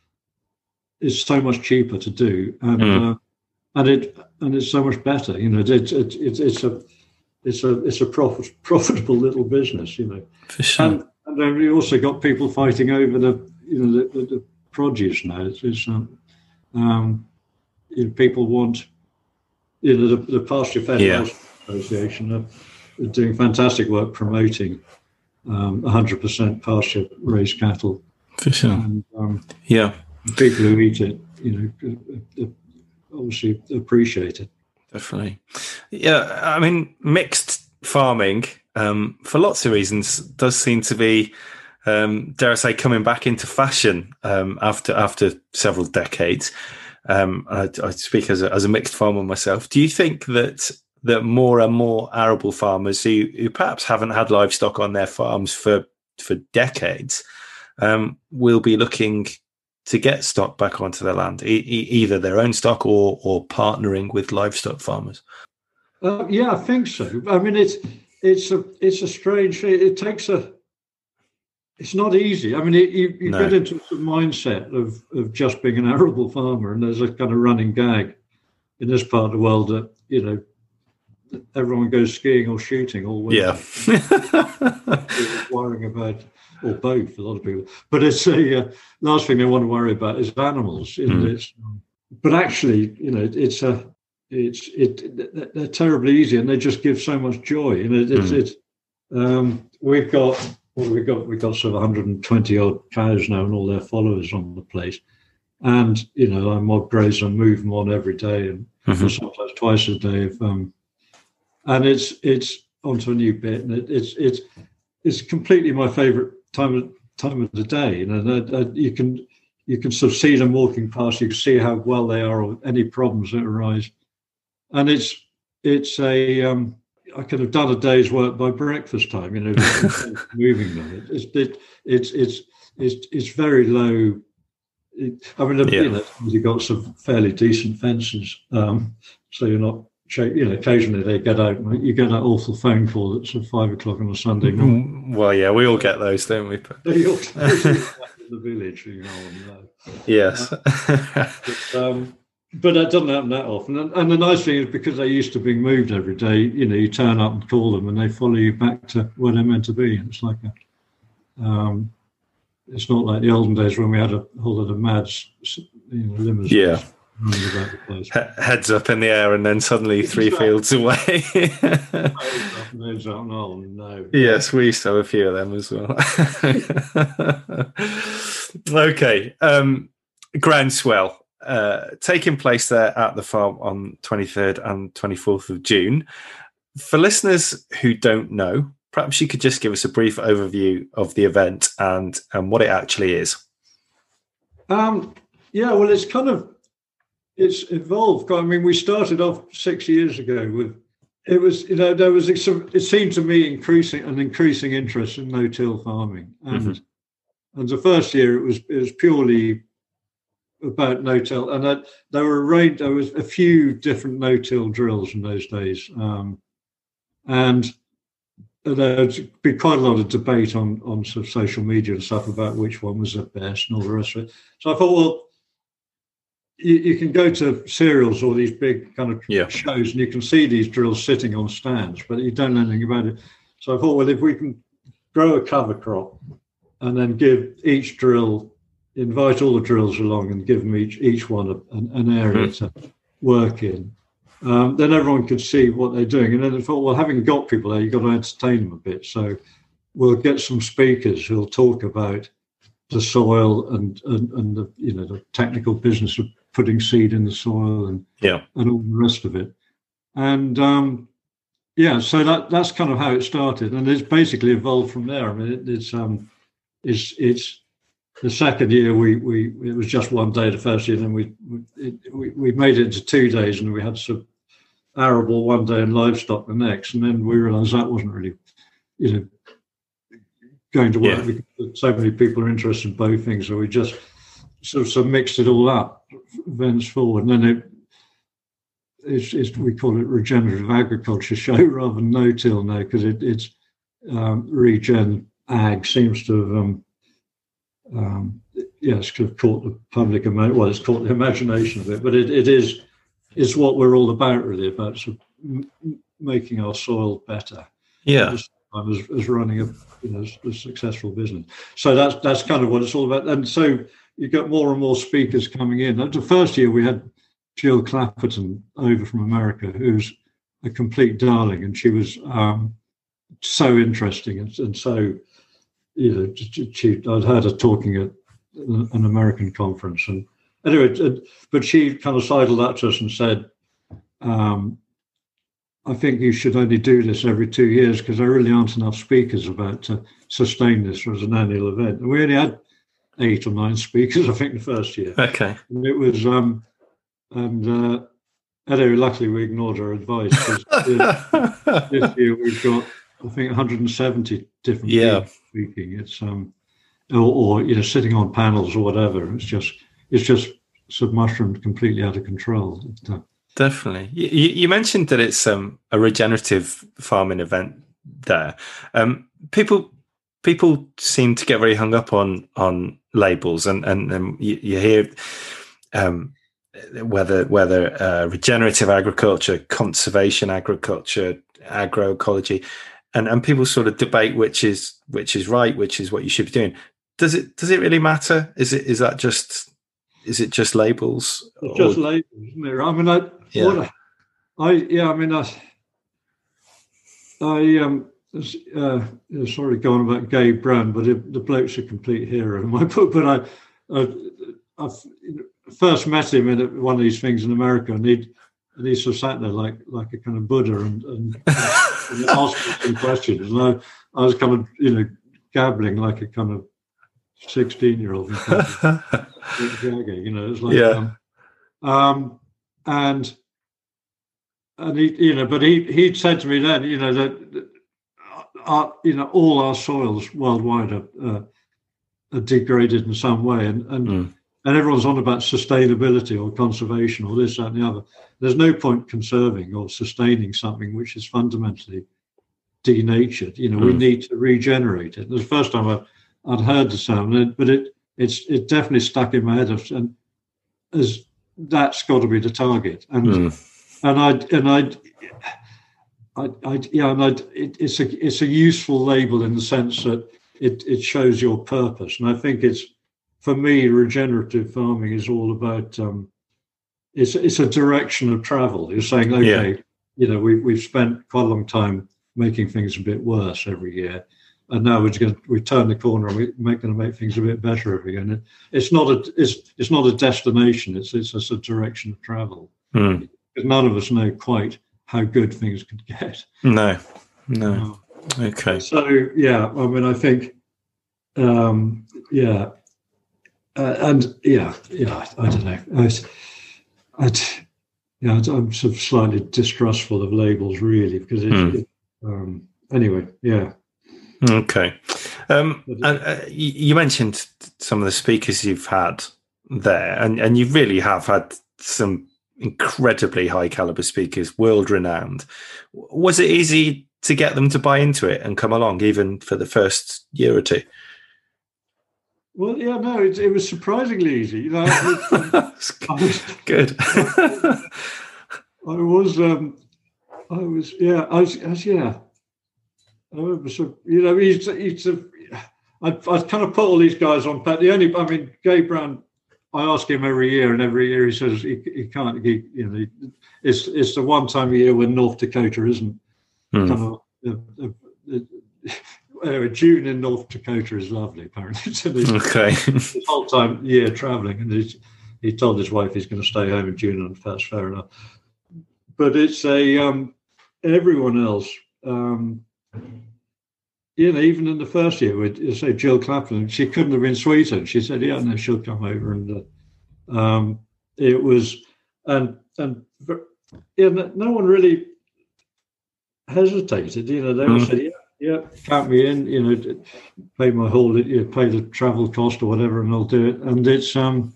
it's so much cheaper to do, and Mm. uh, and it and it's so much better. You know, it's it, it, it's a it's a it's a profit, profitable little business. You know, For sure. and and then we also got people fighting over the you know the, the, the produce now. It's, it's um, um, you know, people want you know the, the Pasture Fed Yeah. Association are, are doing fantastic work promoting um, one hundred percent pasture raised cattle, For sure. and um, Yeah. people who eat it, you know, uh, uh, obviously appreciate it. Definitely. Yeah. I mean, mixed farming, um, for lots of reasons, does seem to be, um, dare I say, coming back into fashion um, after after several decades. Um, I, I speak as a, as a mixed farmer myself. Do you think that that more and more arable farmers who, who perhaps haven't had livestock on their farms for for decades um, will be looking to get stock back onto their land, e- e- either their own stock or or partnering with livestock farmers? Uh, yeah, I think so. I mean, it's it's a it's a strange thing. It takes a. It's not easy. I mean, it, you you No. get into the mindset of of just being an arable farmer, and there's a kind of running gag in this part of the world that you know everyone goes skiing or shooting all winter. Yeah. Worrying about, or both, a lot of people. But it's a uh, last thing they want to worry about is animals. You know, Mm. it's, um, but actually, you know, it's a, it's it. They're terribly easy, and they just give so much joy. You know, it's Mm. it's. Um, we've got well, we've got we've got sort of one hundred twenty odd cows now, and all their followers on the place. And you know, I mod graze and move them on every day, and Mhm. sometimes twice a day. If, um, and it's it's onto a new bit, and it, it's it's it's completely my favourite time of time of the day. You know, that, that you can you can sort of see them walking past. You can see how well they are, or any problems that arise. And it's it's a um, I could have done a day's work by breakfast time. You know, moving them. It's it, it's it's it's it's very low. It, I mean, Yeah. you know, you've got some fairly decent fences, um, so you're not. You know, occasionally they get out. You get that awful phone call at sort of five o'clock on a Sunday morning. Well, yeah, we all get those, don't we? But- You're in the village, you know. And, uh, yes. but, um, but that doesn't happen that often. And, and the nice thing is because they're used to being moved every day, you know, you turn up and call them and they follow you back to where they're meant to be. It's like a, um, it's not like the olden days when we had a whole lot of mads, you know, limousines Yeah. running about the place. He- Heads up in the air and then suddenly three fields away. There's that, no, no. Yes, we used to have a few of them as well. Okay. Um, Groundswell, uh, taking place there at the farm on twenty-third and twenty-fourth of June. For listeners who don't know, perhaps you could just give us a brief overview of the event and, and what it actually is. Um, yeah, well, it's kind of it's evolved. I mean, we started off six years ago with it was you know there was it seemed to me increasing an increasing interest in no-till farming, and mm-hmm. and the first year it was it was purely about no-till, and that, there were a range, there was a few different no-till drills in those days, um, and there'd be quite a lot of debate on on sort of social media and stuff about which one was the best and all the rest of it. So I thought, well, you, you can go to cereals or these big kind of yeah. shows, and you can see these drills sitting on stands, but you don't know anything about it. So I thought, well, if we can grow a cover crop and then give each drill, invite all the drills along and give them each each one a, an, an area mm-hmm. to work in, um, then everyone could see what they're doing. And then I thought, well, having got people there, you've got to entertain them a bit. So we'll get some speakers who'll talk about the soil and and, and the you know the technical business of putting seed in the soil and yeah and all the rest of it. And um, yeah, so that that's kind of how it started, and it's basically evolved from there. I mean, it, it's um, it's it's. The second year, we, we it was just one day. The first year, then we it, we we made it into two days, and we had some arable one day and livestock the next. And then we realised that wasn't really, you know, going to work yeah. because so many people are interested in both things. So we just sort of, sort of mixed it all up thenceforward. And then it it's, it's we call it regenerative agriculture show rather than no-till now, because it, it's um, regen ag seems to have. Um, Um, yeah, it's kind of caught the public, well, it's caught the imagination of it, but it, it is it's what we're all about, really, about sort of m- making our soil better. Yeah, as, as running a you know a successful business. So that's that's kind of what it's all about. And so you get more and more speakers coming in. The first year we had Jill Clapperton over from America, who's a complete darling, and she was um, so interesting and, and so. You know, she, I'd heard her talking at an American conference, and anyway, but she kind of sidled up to us and said, um, "I think you should only do this every two years because there really aren't enough speakers about to sustain this as an annual event." And we only had eight or nine speakers, I think, the first year. Okay, and it was, um, and uh, anyway, luckily we ignored her advice. This, this year we've got, I think, one hundred seventy different yeah. people speaking. It's um, or, or you know, sitting on panels or whatever. It's just it's just sort of mushroomed completely out of control. Uh, Definitely. You, you mentioned that it's um, a regenerative farming event there. Um, people people seem to get very hung up on on labels, and and, and you, you hear um, whether whether uh, regenerative agriculture, conservation agriculture, agroecology. And and people sort of debate which is which is right, which is what you should be doing. Does it does it really matter? Is it is that just is it just labels? It's just or, labels, isn't it? I mean, I yeah, what, I yeah, I mean, I I um uh, sorry, going about Gabe Brown, but it, the bloke's a complete hero in my book. But I I I've first met him at one of these things in America, and he'd and he sort of sat there like like a kind of Buddha and. and and asked me some questions, and I, I was kind of, you know, gabbling like a kind of sixteen-year-old. You know, it was like, yeah. Um, um, and and he, you know, but he he'd said to me then, you know, that our, you know, all our soils worldwide are, uh, are degraded in some way, and and. Mm. And everyone's on about sustainability or conservation or this, that, and the other. There's no point conserving or sustaining something which is fundamentally denatured. You know, mm. we need to regenerate it. It was the first time I've, I'd heard the sound, but it it's it definitely stuck in my head. And as that's got to be the target. And mm. and I and I, I, I yeah, and I, it, it's a it's a useful label in the sense that it it shows your purpose. And I think it's. For me, regenerative farming is all about um, it's it's a direction of travel. You're saying, okay, yeah. you know, we we've spent quite a long time making things a bit worse every year, and now we're going to we turn the corner and we're going to make things a bit better every year. And it, it's not a it's it's not a destination. It's it's just a direction of travel. Mm. Because none of us know quite how good things could get. No, no. Uh, okay. So yeah, I mean, I think, um, yeah. Uh, and yeah, yeah, I don't know. I, I'd, you know, I'm sort of slightly distrustful of labels, really, because it, Mm. it um, anyway, yeah. Okay. Um, and uh, you you mentioned some of the speakers you've had there, and, and you really have had some incredibly high caliber speakers, world renowned. Was it easy to get them to buy into it and come along, even for the first year or two? Well, yeah, no, it, it was surprisingly easy. You know, I was, I was, good. I was, um, I was, yeah, I was, I was yeah. I was, you know, he's, he's a, I, I kind of put all these guys on. But the only, I mean, Gay Brown, I ask him every year, and every year he says he, he can't. He, you know, it's it's the one time a year when North Dakota isn't Mm. kind of. Uh, uh, uh, Anyway, June in North Dakota is lovely, apparently. So this, Okay. this whole time year traveling, and he's, he told his wife he's going to stay home in June, and that's fair enough. But it's a um, everyone else, um, you know, even in the first year, with say Jill Clapton, she couldn't have been sweeter. She said, "Yeah, no, she'll come over," and uh, um, it was, and and yeah, no one really hesitated. You know, they all Mm. said, "Yeah." Yeah, count me in. You know, pay my whole, you know, pay the travel cost or whatever, and I'll do it. And it's um,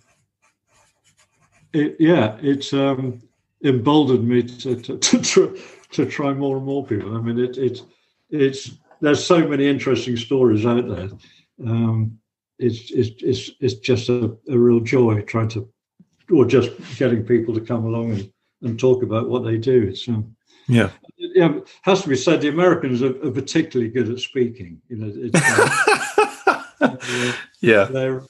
it yeah, it's um, emboldened me to to to try, to try more and more people. I mean, it it it's there's so many interesting stories out there. Um, it's it's it's it's just a, a real joy trying to, or just getting people to come along and, and talk about what they do. It's um, Yeah. Yeah, it has to be said. The Americans are, are particularly good at speaking. You know, it's, uh, yeah. they're,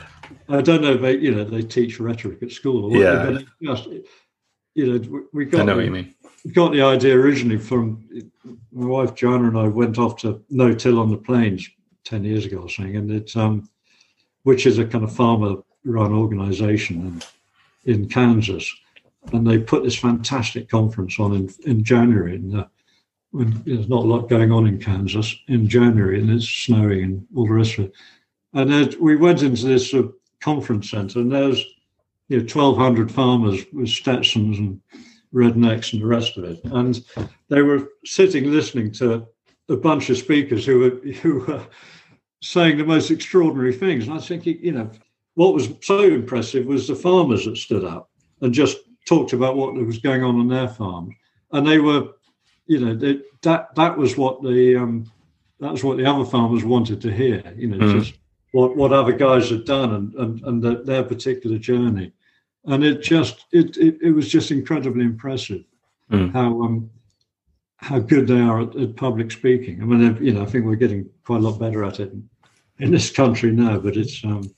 I don't know if they, you know, they teach rhetoric at school or whatever. Yeah. But just, you know, we got. I know the, what you mean. We got the idea originally from my wife Joanna and I went off to No Till on the Plains ten years ago or something, and it's um, which is a kind of farmer-run organisation in, in Kansas. And they put this fantastic conference on in, in January. And uh, when there's not a lot going on in Kansas in January, and it's snowing and all the rest of it. And then we went into this uh, conference centre, and there's you know twelve hundred farmers with Stetsons and rednecks and the rest of it. And they were sitting listening to a bunch of speakers who were who were saying the most extraordinary things. And I was thinking, you know, what was so impressive was the farmers that stood up and just talked about what was going on on their farm, and they were, you know, they, that that was what the um, that was what the other farmers wanted to hear. You know, mm. just what what other guys had done and and, and the, their particular journey, and it just it it, it was just incredibly impressive mm. how um how good they are at, at public speaking. I mean, you know, I think we're getting quite a lot better at it in, in this country now, but it's um,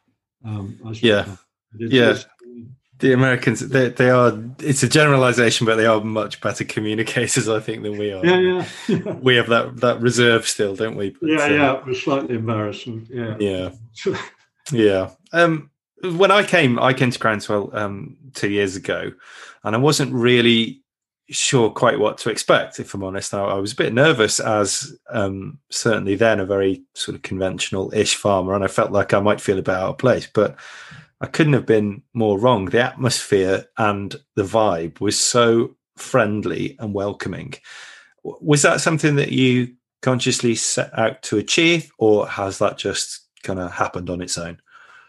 um I yeah it's, yeah. It's, The Americans, they they are. It's a generalization, but they are much better communicators, I think, than we are. Yeah, yeah. yeah. We have that that reserve still, don't we? But, yeah, um, yeah. It was slightly embarrassing. Yeah, yeah, yeah. Um, when I came, I came to Groundswell um, two years ago, and I wasn't really sure quite what to expect. If I'm honest, I, I was a bit nervous, as um, certainly then a very sort of conventional-ish farmer, and I felt like I might feel a bit out of place, but I couldn't have been more wrong. The atmosphere and the vibe was so friendly and welcoming. Was that something that you consciously set out to achieve, or has that just kind of happened on its own?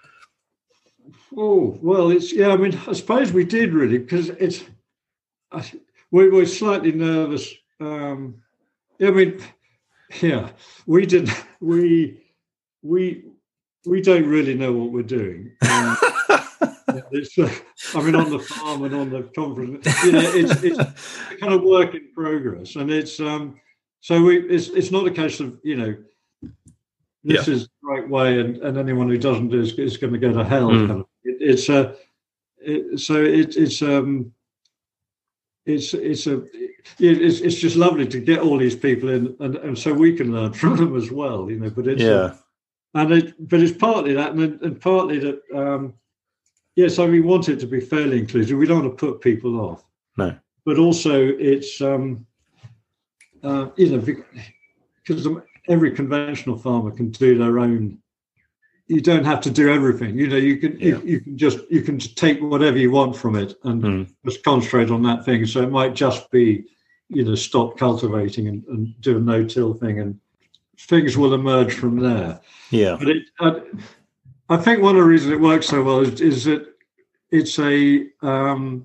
Oh, well, it's, yeah, I mean, I suppose we did really, because it's, I, we were slightly nervous. Um, I mean, yeah, we did, we, we, we don't really know what we're doing. Um, it's, uh, I mean, on the farm and on the conference, you know, it's, it's a kind of work in progress, and it's um. So we, it's it's not a case of you know, this yeah. is the right way, and, and anyone who doesn't do is, is going to go to hell. Mm. Kind of. It, it's a, uh, it, so it, it's um, it's it's a, it's it's just lovely to get all these people in, and, and so we can learn from them as well, you know. But it's yeah. A, And it, but it's partly that, and, and partly that. Um, yes, I mean, we want it to be fairly inclusive. We don't want to put people off. No. But also, it's um, uh, you know, because every conventional farmer can do their own, you don't have to do everything. You know, you can yeah. you, you can just you can just take whatever you want from it and mm. just concentrate on that thing. So it might just be, you know, stop cultivating and, and do a no-till thing, and things will emerge from there. Yeah. But it, I, I think one of the reasons it works so well is, is that it's a um,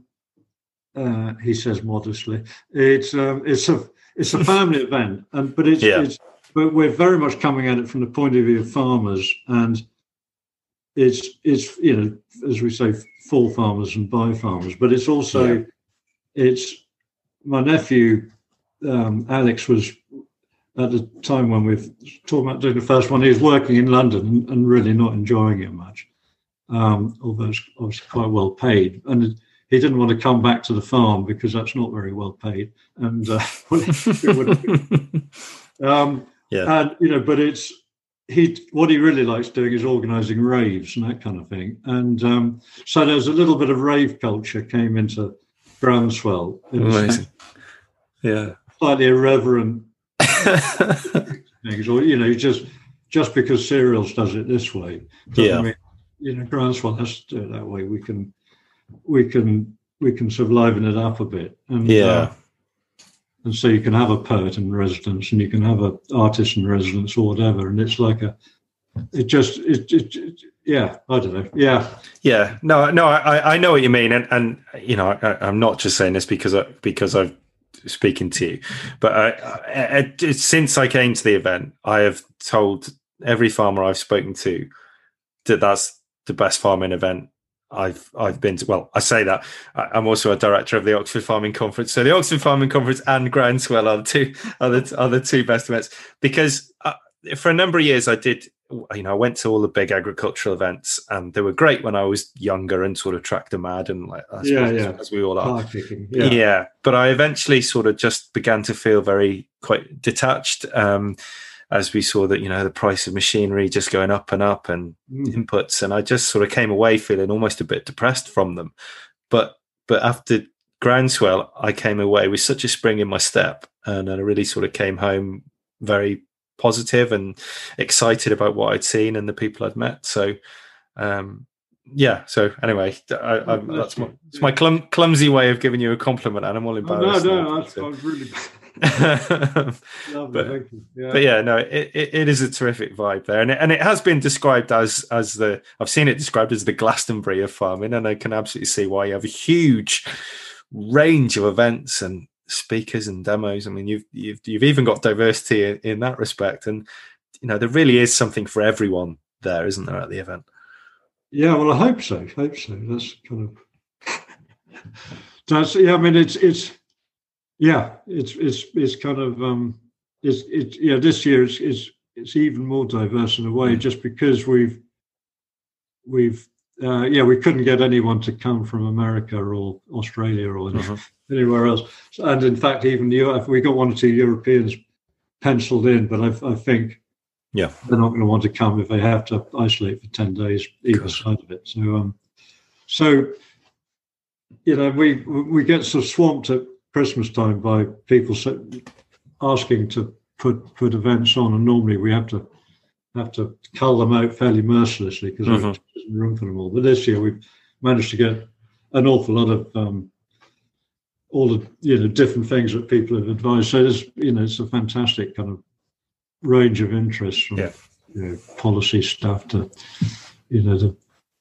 uh, he says modestly, it's um, it's a it's a family event, and but it's, yeah. it's but we're very much coming at it from the point of view of farmers, and it's it's you know, as we say, for farmers and by farmers, but it's also yeah. it's my nephew um, Alex was at the time when we're talking about doing the first one, he was working in London and, and really not enjoying it much, um, although it's obviously quite well paid, and he didn't want to come back to the farm because that's not very well paid, and uh, it would um, yeah, and you know, but it's he. What he really likes doing is organising raves and that kind of thing, and um, so there's a little bit of rave culture came into Groundswell. Amazing, yeah, slightly irreverent things, or you know, just just because Cereals does it this way, yeah, mean, you know, Groundswell has to do it that way. We can. we can we can sort of liven it up a bit, and yeah uh, and so you can have a poet in residence and you can have an artist in residence or whatever, and it's like a it just it, it, it yeah I don't know yeah yeah no no I I know what you mean, and and you know I, I'm not just saying this because I, because I've speaking to you, but I, I, I, since I came to the event, I have told every farmer I've spoken to that that's the best farming event I've I've been to. Well, I say that I'm also a director of the Oxford Farming Conference, so the Oxford Farming Conference and Groundswell are the two are the, are the two best events, because uh, for a number of years I did, you know, I went to all the big agricultural events, and they were great when I was younger and sort of tractor mad and like I yeah, yeah. as we all are. Yeah. yeah, but I eventually sort of just began to feel very quite detached. Um, as we saw that, you know, the price of machinery just going up and up and mm. inputs. And I just sort of came away feeling almost a bit depressed from them. But but after Groundswell, I came away with such a spring in my step, and I really sort of came home very positive and excited about what I'd seen and the people I'd met. So, um, yeah. So anyway, I, I, that's my, it's my clum, clumsy way of giving you a compliment, and I'm all embarrassed. Oh, no, no, that's, I was really Lovely, but, thank you. Yeah. but yeah, no, it, it, it is a terrific vibe there, and it, and it has been described as as the I've seen it described as the Glastonbury of farming, and I can absolutely see why you have a huge range of events and speakers and demos. I mean, you've you've you've even got diversity in, in that respect, and you know there really is something for everyone there, isn't there, at the event? Yeah, well, I hope so. I hope so. That's kind of that's yeah. I mean, it's it's. Yeah, it's it's it's kind of um, it's it's yeah. This year it's it's it's even more diverse in a way, mm. just because we've we've uh, yeah we couldn't get anyone to come from America or Australia or uh-huh. anywhere else, and in fact even the we got one or two Europeans penciled in, but I, I think yeah they're not going to want to come if they have to isolate for ten days either side of it. So um, so you know we we get sort of swamped at Christmas time by people asking to put put events on, and normally we have to have to cull them out fairly mercilessly because mm-hmm. there's no room for them all. But this year we've managed to get an awful lot of um, all the you know different things that people have advised. So there's you know it's a fantastic kind of range of interests from yeah. you know, policy stuff to you know the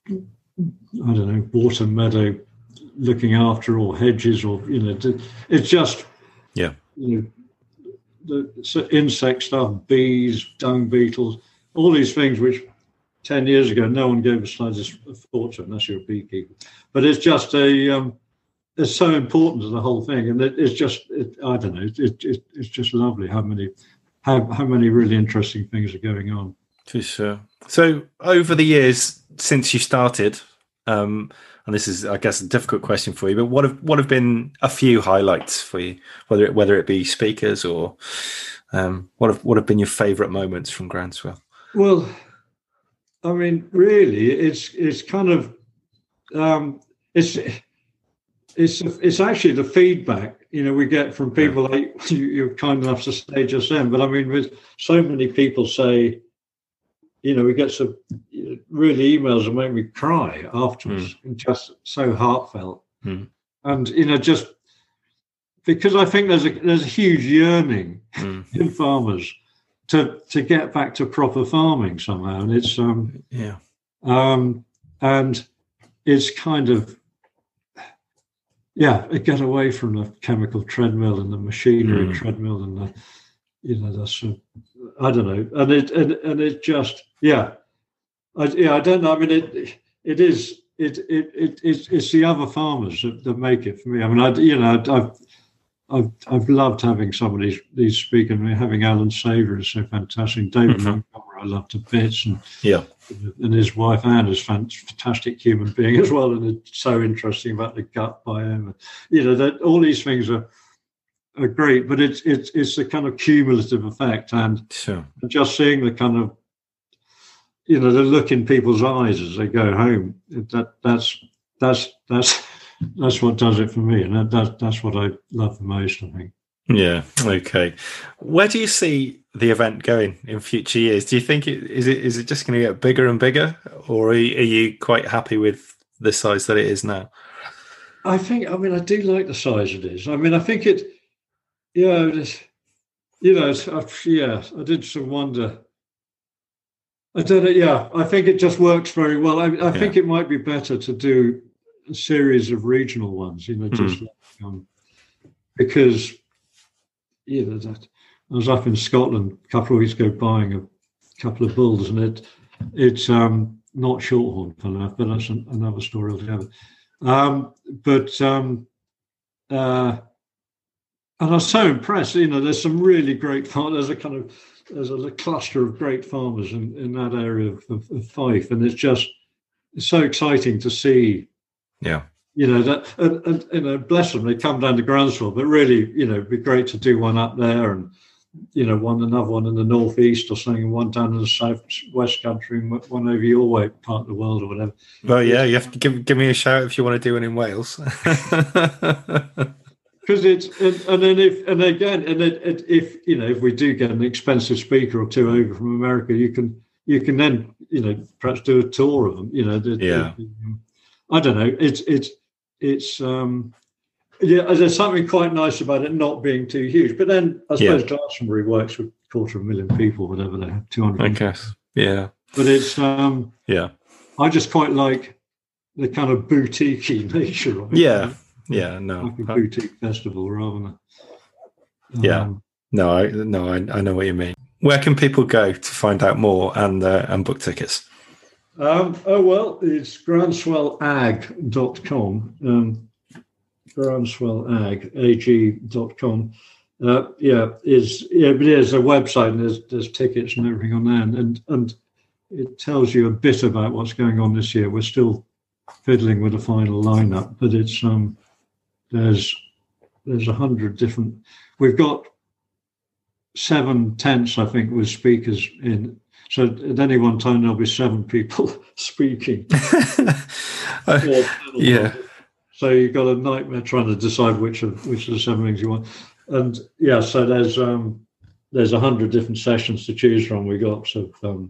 I don't know water meadow looking after, or hedges, or you know, it's just yeah, you know, the insect stuff, bees, dung beetles, all these things which ten years ago no one gave a slightest thought to, unless you're a beekeeper. But it's just a, um, it's so important to the whole thing, and it, it's just, it, I don't know, it, it, it's just lovely how many, how how many really interesting things are going on. For sure. So over the years since you started. Um, And this is, I guess, a difficult question for you, but what have what have been a few highlights for you, whether it, whether it be speakers or um, what have what have been your favourite moments from Groundswell? Well, I mean, really, it's it's kind of um, it's it's it's actually the feedback you know we get from people yeah. like you, you're kind enough to say just then. But I mean, with so many people say, you know, we get some. You know, really emails that make me cry afterwards, Mm. just so heartfelt. Mm. And you know, just because I think there's a there's a huge yearning Mm. in farmers to to get back to proper farming somehow, and it's um Yeah. um and it's kind of yeah, get away from the chemical treadmill and the machinery Mm. treadmill and the you know that's uh, I don't know, and it and, and it just yeah, I yeah I don't know. I mean it it is. It, it it it's it's the other farmers that, that make it for me. I mean, I you know I've I've I've loved having some of these these speakers. I mean, having Alan Saver is so fantastic. David Mm-hmm. Montgomery I love to bits, and Yeah. and his wife Anne is a fantastic human being as well, and it's so interesting about the gut biome. You know that all these things are are great, but it's it's it's a kind of cumulative effect, and Sure. just seeing the kind of you know the look in people's eyes as they go home, that that's that's that's that's what does it for me, and that, that that's what I love the most, I think. Yeah. Okay. Where do you see the event going in future years? Do you think it is it is it just going to get bigger and bigger, or are you, are you quite happy with the size that it is now? I think I mean I do like the size it is. I mean I think it yeah it's, you know it's, I, yeah I did some wonder. I don't know. Yeah, I think it just works very well. I, I Yeah. think it might be better to do a series of regional ones, you know, just like, um, because you know that I was up in Scotland a couple of weeks ago buying a couple of bulls, and it it's um, not shorthorn enough, but that's an, another story altogether. Um, but um, uh, and I was so impressed. You know, there's some really great farmers. There's a kind of there's a cluster of great farmers in, in that area of, of, of Fife, and it's just it's so exciting to see. Yeah. You know that, and, and you know, bless them, they come down to Groundswell, but really, you know, it'd be great to do one up there, and you know, one another one in the northeast or something, and one down in the south west country, and one over your way part of the world or whatever. Well, yeah, you have to give give me a shout if you want to do one in Wales. Because it's and, and then if and again and it, it, if you know if we do get an expensive speaker or two over from America, you can you can then you know perhaps do a tour of them. You know, the, Yeah. the, I don't know. It's it's it's um yeah. There's something quite nice about it not being too huge. But then I suppose Yeah. Glastonbury works with a quarter of a million people, whatever they have, two hundred. I guess. Yeah. But it's um Yeah. I just quite like the kind of boutique-y nature of it. Yeah. Yeah. No. Like a boutique festival rather than. Yeah. um, No. I no. I, I know what you mean. Where can people go to find out more and uh, and book tickets? Um, oh, well, it's groundswell ag dot com. Um, groundswellag, A G dot com. Uh, yeah, is yeah, but there's a website and there's there's tickets and everything on there, and, and and it tells you a bit about what's going on this year. We're still fiddling with the final lineup, but it's um there's there's a hundred different. We've got seven tents, I think, with speakers in. So at any one time there'll be seven people speaking. Uh, yeah. So you've got a nightmare trying to decide which of which of the seven things you want. And yeah, so there's um there's a hundred different sessions to choose from. We got so um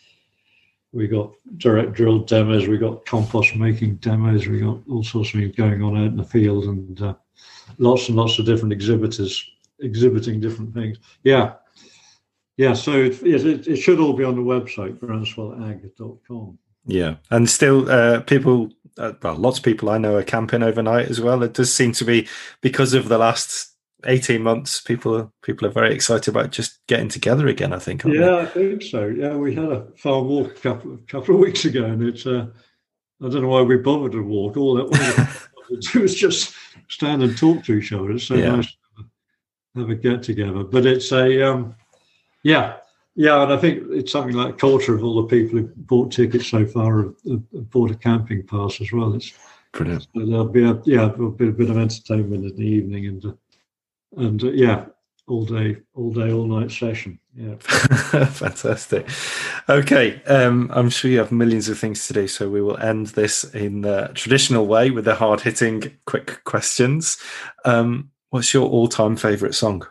we got direct drill demos, we got compost making demos, we got all sorts of things going on out in the field, and uh, lots and lots of different exhibitors exhibiting different things. Yeah. Yeah, so it, it, it should all be on the website, groundswell ag dot com. Yeah, and still, uh, people, uh, well, lots of people I know are camping overnight as well. It does seem to be because of the last eighteen months. People, people are very excited about just getting together again. I think. aren't Yeah, I think so. Yeah, we had a farm walk a couple, couple of weeks ago, and it's. Uh, I don't know why we bothered to walk. All that all we do is just stand and talk to each other. It's so Yeah. nice to have a get together. But it's a. Um, Yeah, yeah, and I think it's something like a quarter of all the people who bought tickets so far have, have bought a camping pass as well. It's Brilliant. so there'll be a yeah, there'll be a bit of entertainment in the evening and uh, and uh, yeah, all day, all day, all night session. Yeah, Fantastic. Okay, um, I'm sure you have millions of things to do, so we will end this in the traditional way with the hard-hitting, quick questions. Um, what's your all-time favourite song?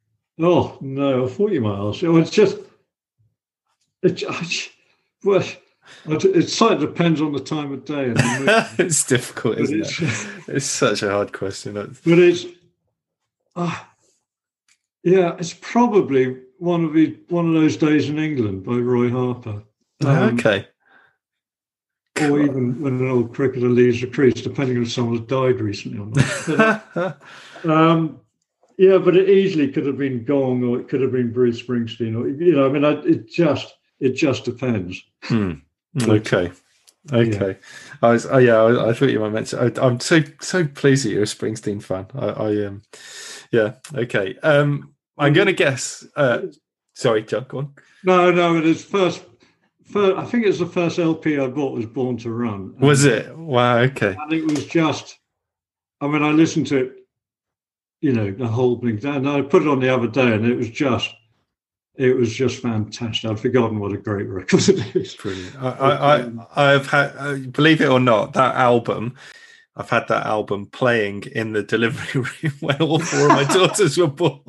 Oh no, I thought you might ask. Oh, it's just, it, well, It sort of depends on the time of day. And the It's difficult, isn't it's, it? It's such a hard question. But it's, uh, yeah, it's probably one of the one of those days in England by Roy Harper. Um, okay. Or even when an old cricketer leaves the crease, depending on if someone's died recently or not. But, um, yeah, but it easily could have been Gong, or it could have been Bruce Springsteen, or you know, I mean, I, it just it just depends. Hmm. Okay. Okay. Yeah. I was. Oh, yeah. I, I thought you might mention. I, I'm so so pleased that you're a Springsteen fan. I, I am. Um, yeah. Okay. Um, I'm going to guess. Uh, sorry, John. Go on. No, no. It is first. First, I think it was the first L P I bought was Born to Run. And, was it? Wow. Okay. And it was just. I mean, I listened to it. You know, the whole thing. And I put it on the other day, and it was just. It was just fantastic. I'd forgotten what a great record it is. Brilliant. I, I, I, I've had, uh, believe it or not, that album, I've had that album playing in the delivery room when all four of my daughters were born.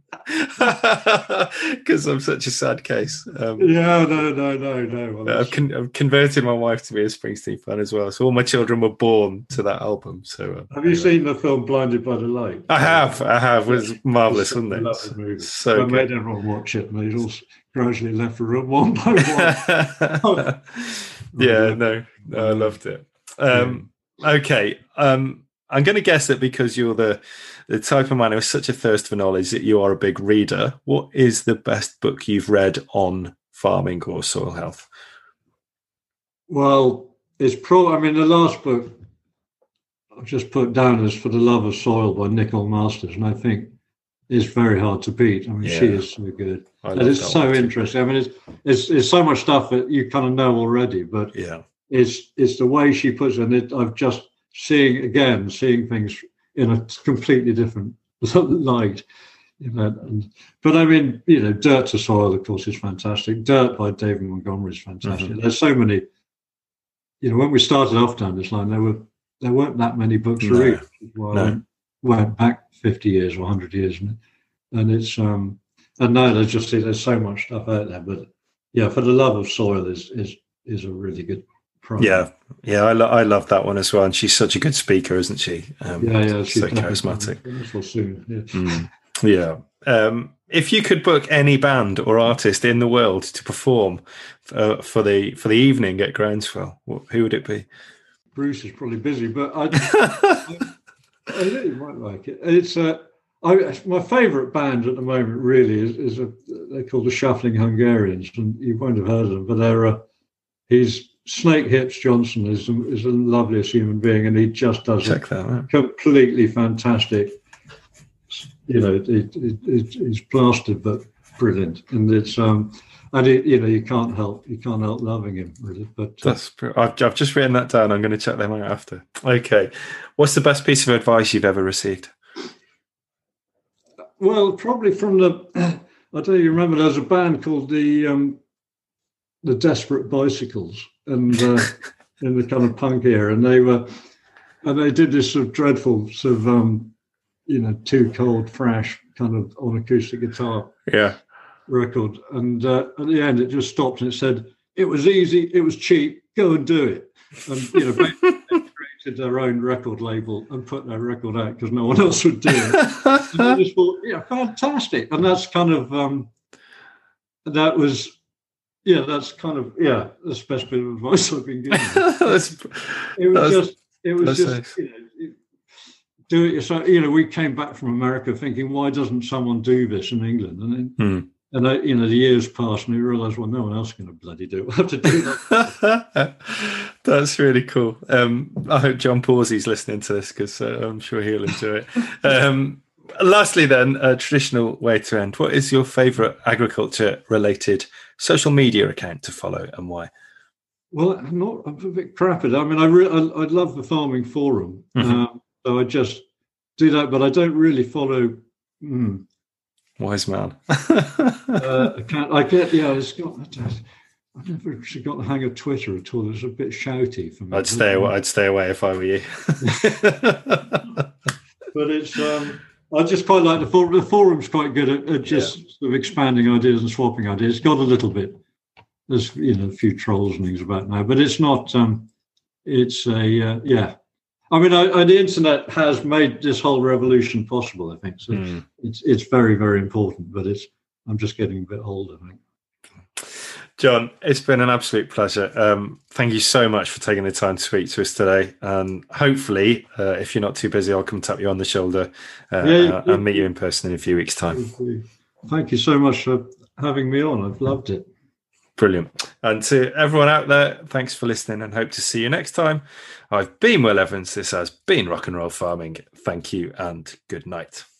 Because I'm such a sad case. Um, yeah, no, no, no, no. Well, I've, con- I've converted my wife to be a Springsteen fan as well. So all my children were born to that album. So uh, have you anyway. seen the film Blinded by the Light? I have. I have. It was marvellous, wasn't it? Lovely movie. So I made everyone watch it, and they all gradually left the room one by one. yeah, no, no, I loved it. Um, okay. Um, I'm going to guess that because you're the, the type of man who has such a thirst for knowledge that you are a big reader. What is the best book you've read on farming or soil health? Well, it's probably, I mean, the last book I've just put down is For the Love of Soil by Nicole Masters, and I think it's very hard to beat. I mean, yeah. She is so good. And it's so interesting. I mean, it's, it's it's so much stuff that you kind of know already, but yeah, it's it's the way she puts it. And it, I've just seeing again, seeing things in a completely different light. You know, and, but I mean, you know, Dirt to Soil, of course, is fantastic. Dirt by David Montgomery is fantastic. Mm-hmm. There's so many. You know, when we started off down this line, there were there weren't that many books no. to read. Well, no. I went, went back fifty years or one hundred years, and, and it's um, and now there's just there's so much stuff out there. But yeah, For the Love of Soil is is is a really good program. Yeah, yeah, I, lo- I love that one as well, and she's such a good speaker, isn't she? Um, yeah, yeah, she's so charismatic. Soon, yeah. Mm, yeah. Um, if you could book any band or artist in the world to perform uh, for the for the evening at Groundswell, what, who would it be? Bruce is probably busy, but I, I, I really might like it. It's uh, I, my favourite band at the moment really is, is a, they're called the Shuffling Hungarians, and you won't have heard of them, but they're uh, he's Snake Hips Johnson is is the loveliest human being, and he just does Check that out. Completely fantastic. You know, it, it, it, it's blasted but brilliant, and it's um, and it, you know, you can't help you can't help loving him really. But uh, that's I've, I've just written that down. I'm going to check them out after. Okay, what's the best piece of advice you've ever received? Well, probably from the I don't know. You remember there's a band called the um, the Desperate Bicycles, and uh, in the kind of punk era, and they were and they did this sort of dreadful sort of um, you know, Too Cold Thrash kind of on acoustic guitar yeah record, and uh, at the end it just stopped and it said it was easy, it was cheap, go and do it. And you know, basically they created their own record label and put their record out because no one else would do it. And I just thought, yeah, fantastic. And that's kind of um, that was yeah, that's kind of yeah, that's the best bit of advice I've been given. that's, it was that's, just it was just nice. you know. It, do it yourself. You know, we came back from America thinking, why doesn't someone do this in England? And then, hmm. and I, you know, the years passed, and we realised, well, no one else is going to bloody do it. We'll have to do that. That's really cool. Um, I hope John Pawsey's listening to this because uh, I'm sure he'll enjoy it. Um, lastly, then, a traditional way to end. What is your favourite agriculture-related social media account to follow, and why? Well, I'm not. I'm a bit crap at it. I mean, I, re- I, I love the Farming Forum. Mm-hmm. Um, So I just do that, but I don't really follow. Mm, Wise man. uh, I can't. I get. Yeah, it's got. I've never actually got the hang of Twitter at all. It's a bit shouty for me. I'd stay away. I'd stay away if I were you. But it's. Um, I just quite like the forum. The forum's quite good at, at just yeah. sort of expanding ideas and swapping ideas. It's got a little bit there's you know a few trolls and things about now, but it's not. Um, it's a uh, yeah. I mean, I, I, the internet has made this whole revolution possible. I think so. Mm. It's it's very very important, but it's I'm just getting a bit old, I think. John, it's been an absolute pleasure. Um, thank you so much for taking the time to speak to us today. And hopefully, uh, if you're not too busy, I'll come tap you on the shoulder uh, yeah, yeah, and meet you in person in a few weeks' time. Thank you so much for having me on. I've loved it. Brilliant. And to everyone out there, thanks for listening and hope to see you next time. I've been Will Evans. This has been Rock and Roll Farming. Thank you and good night.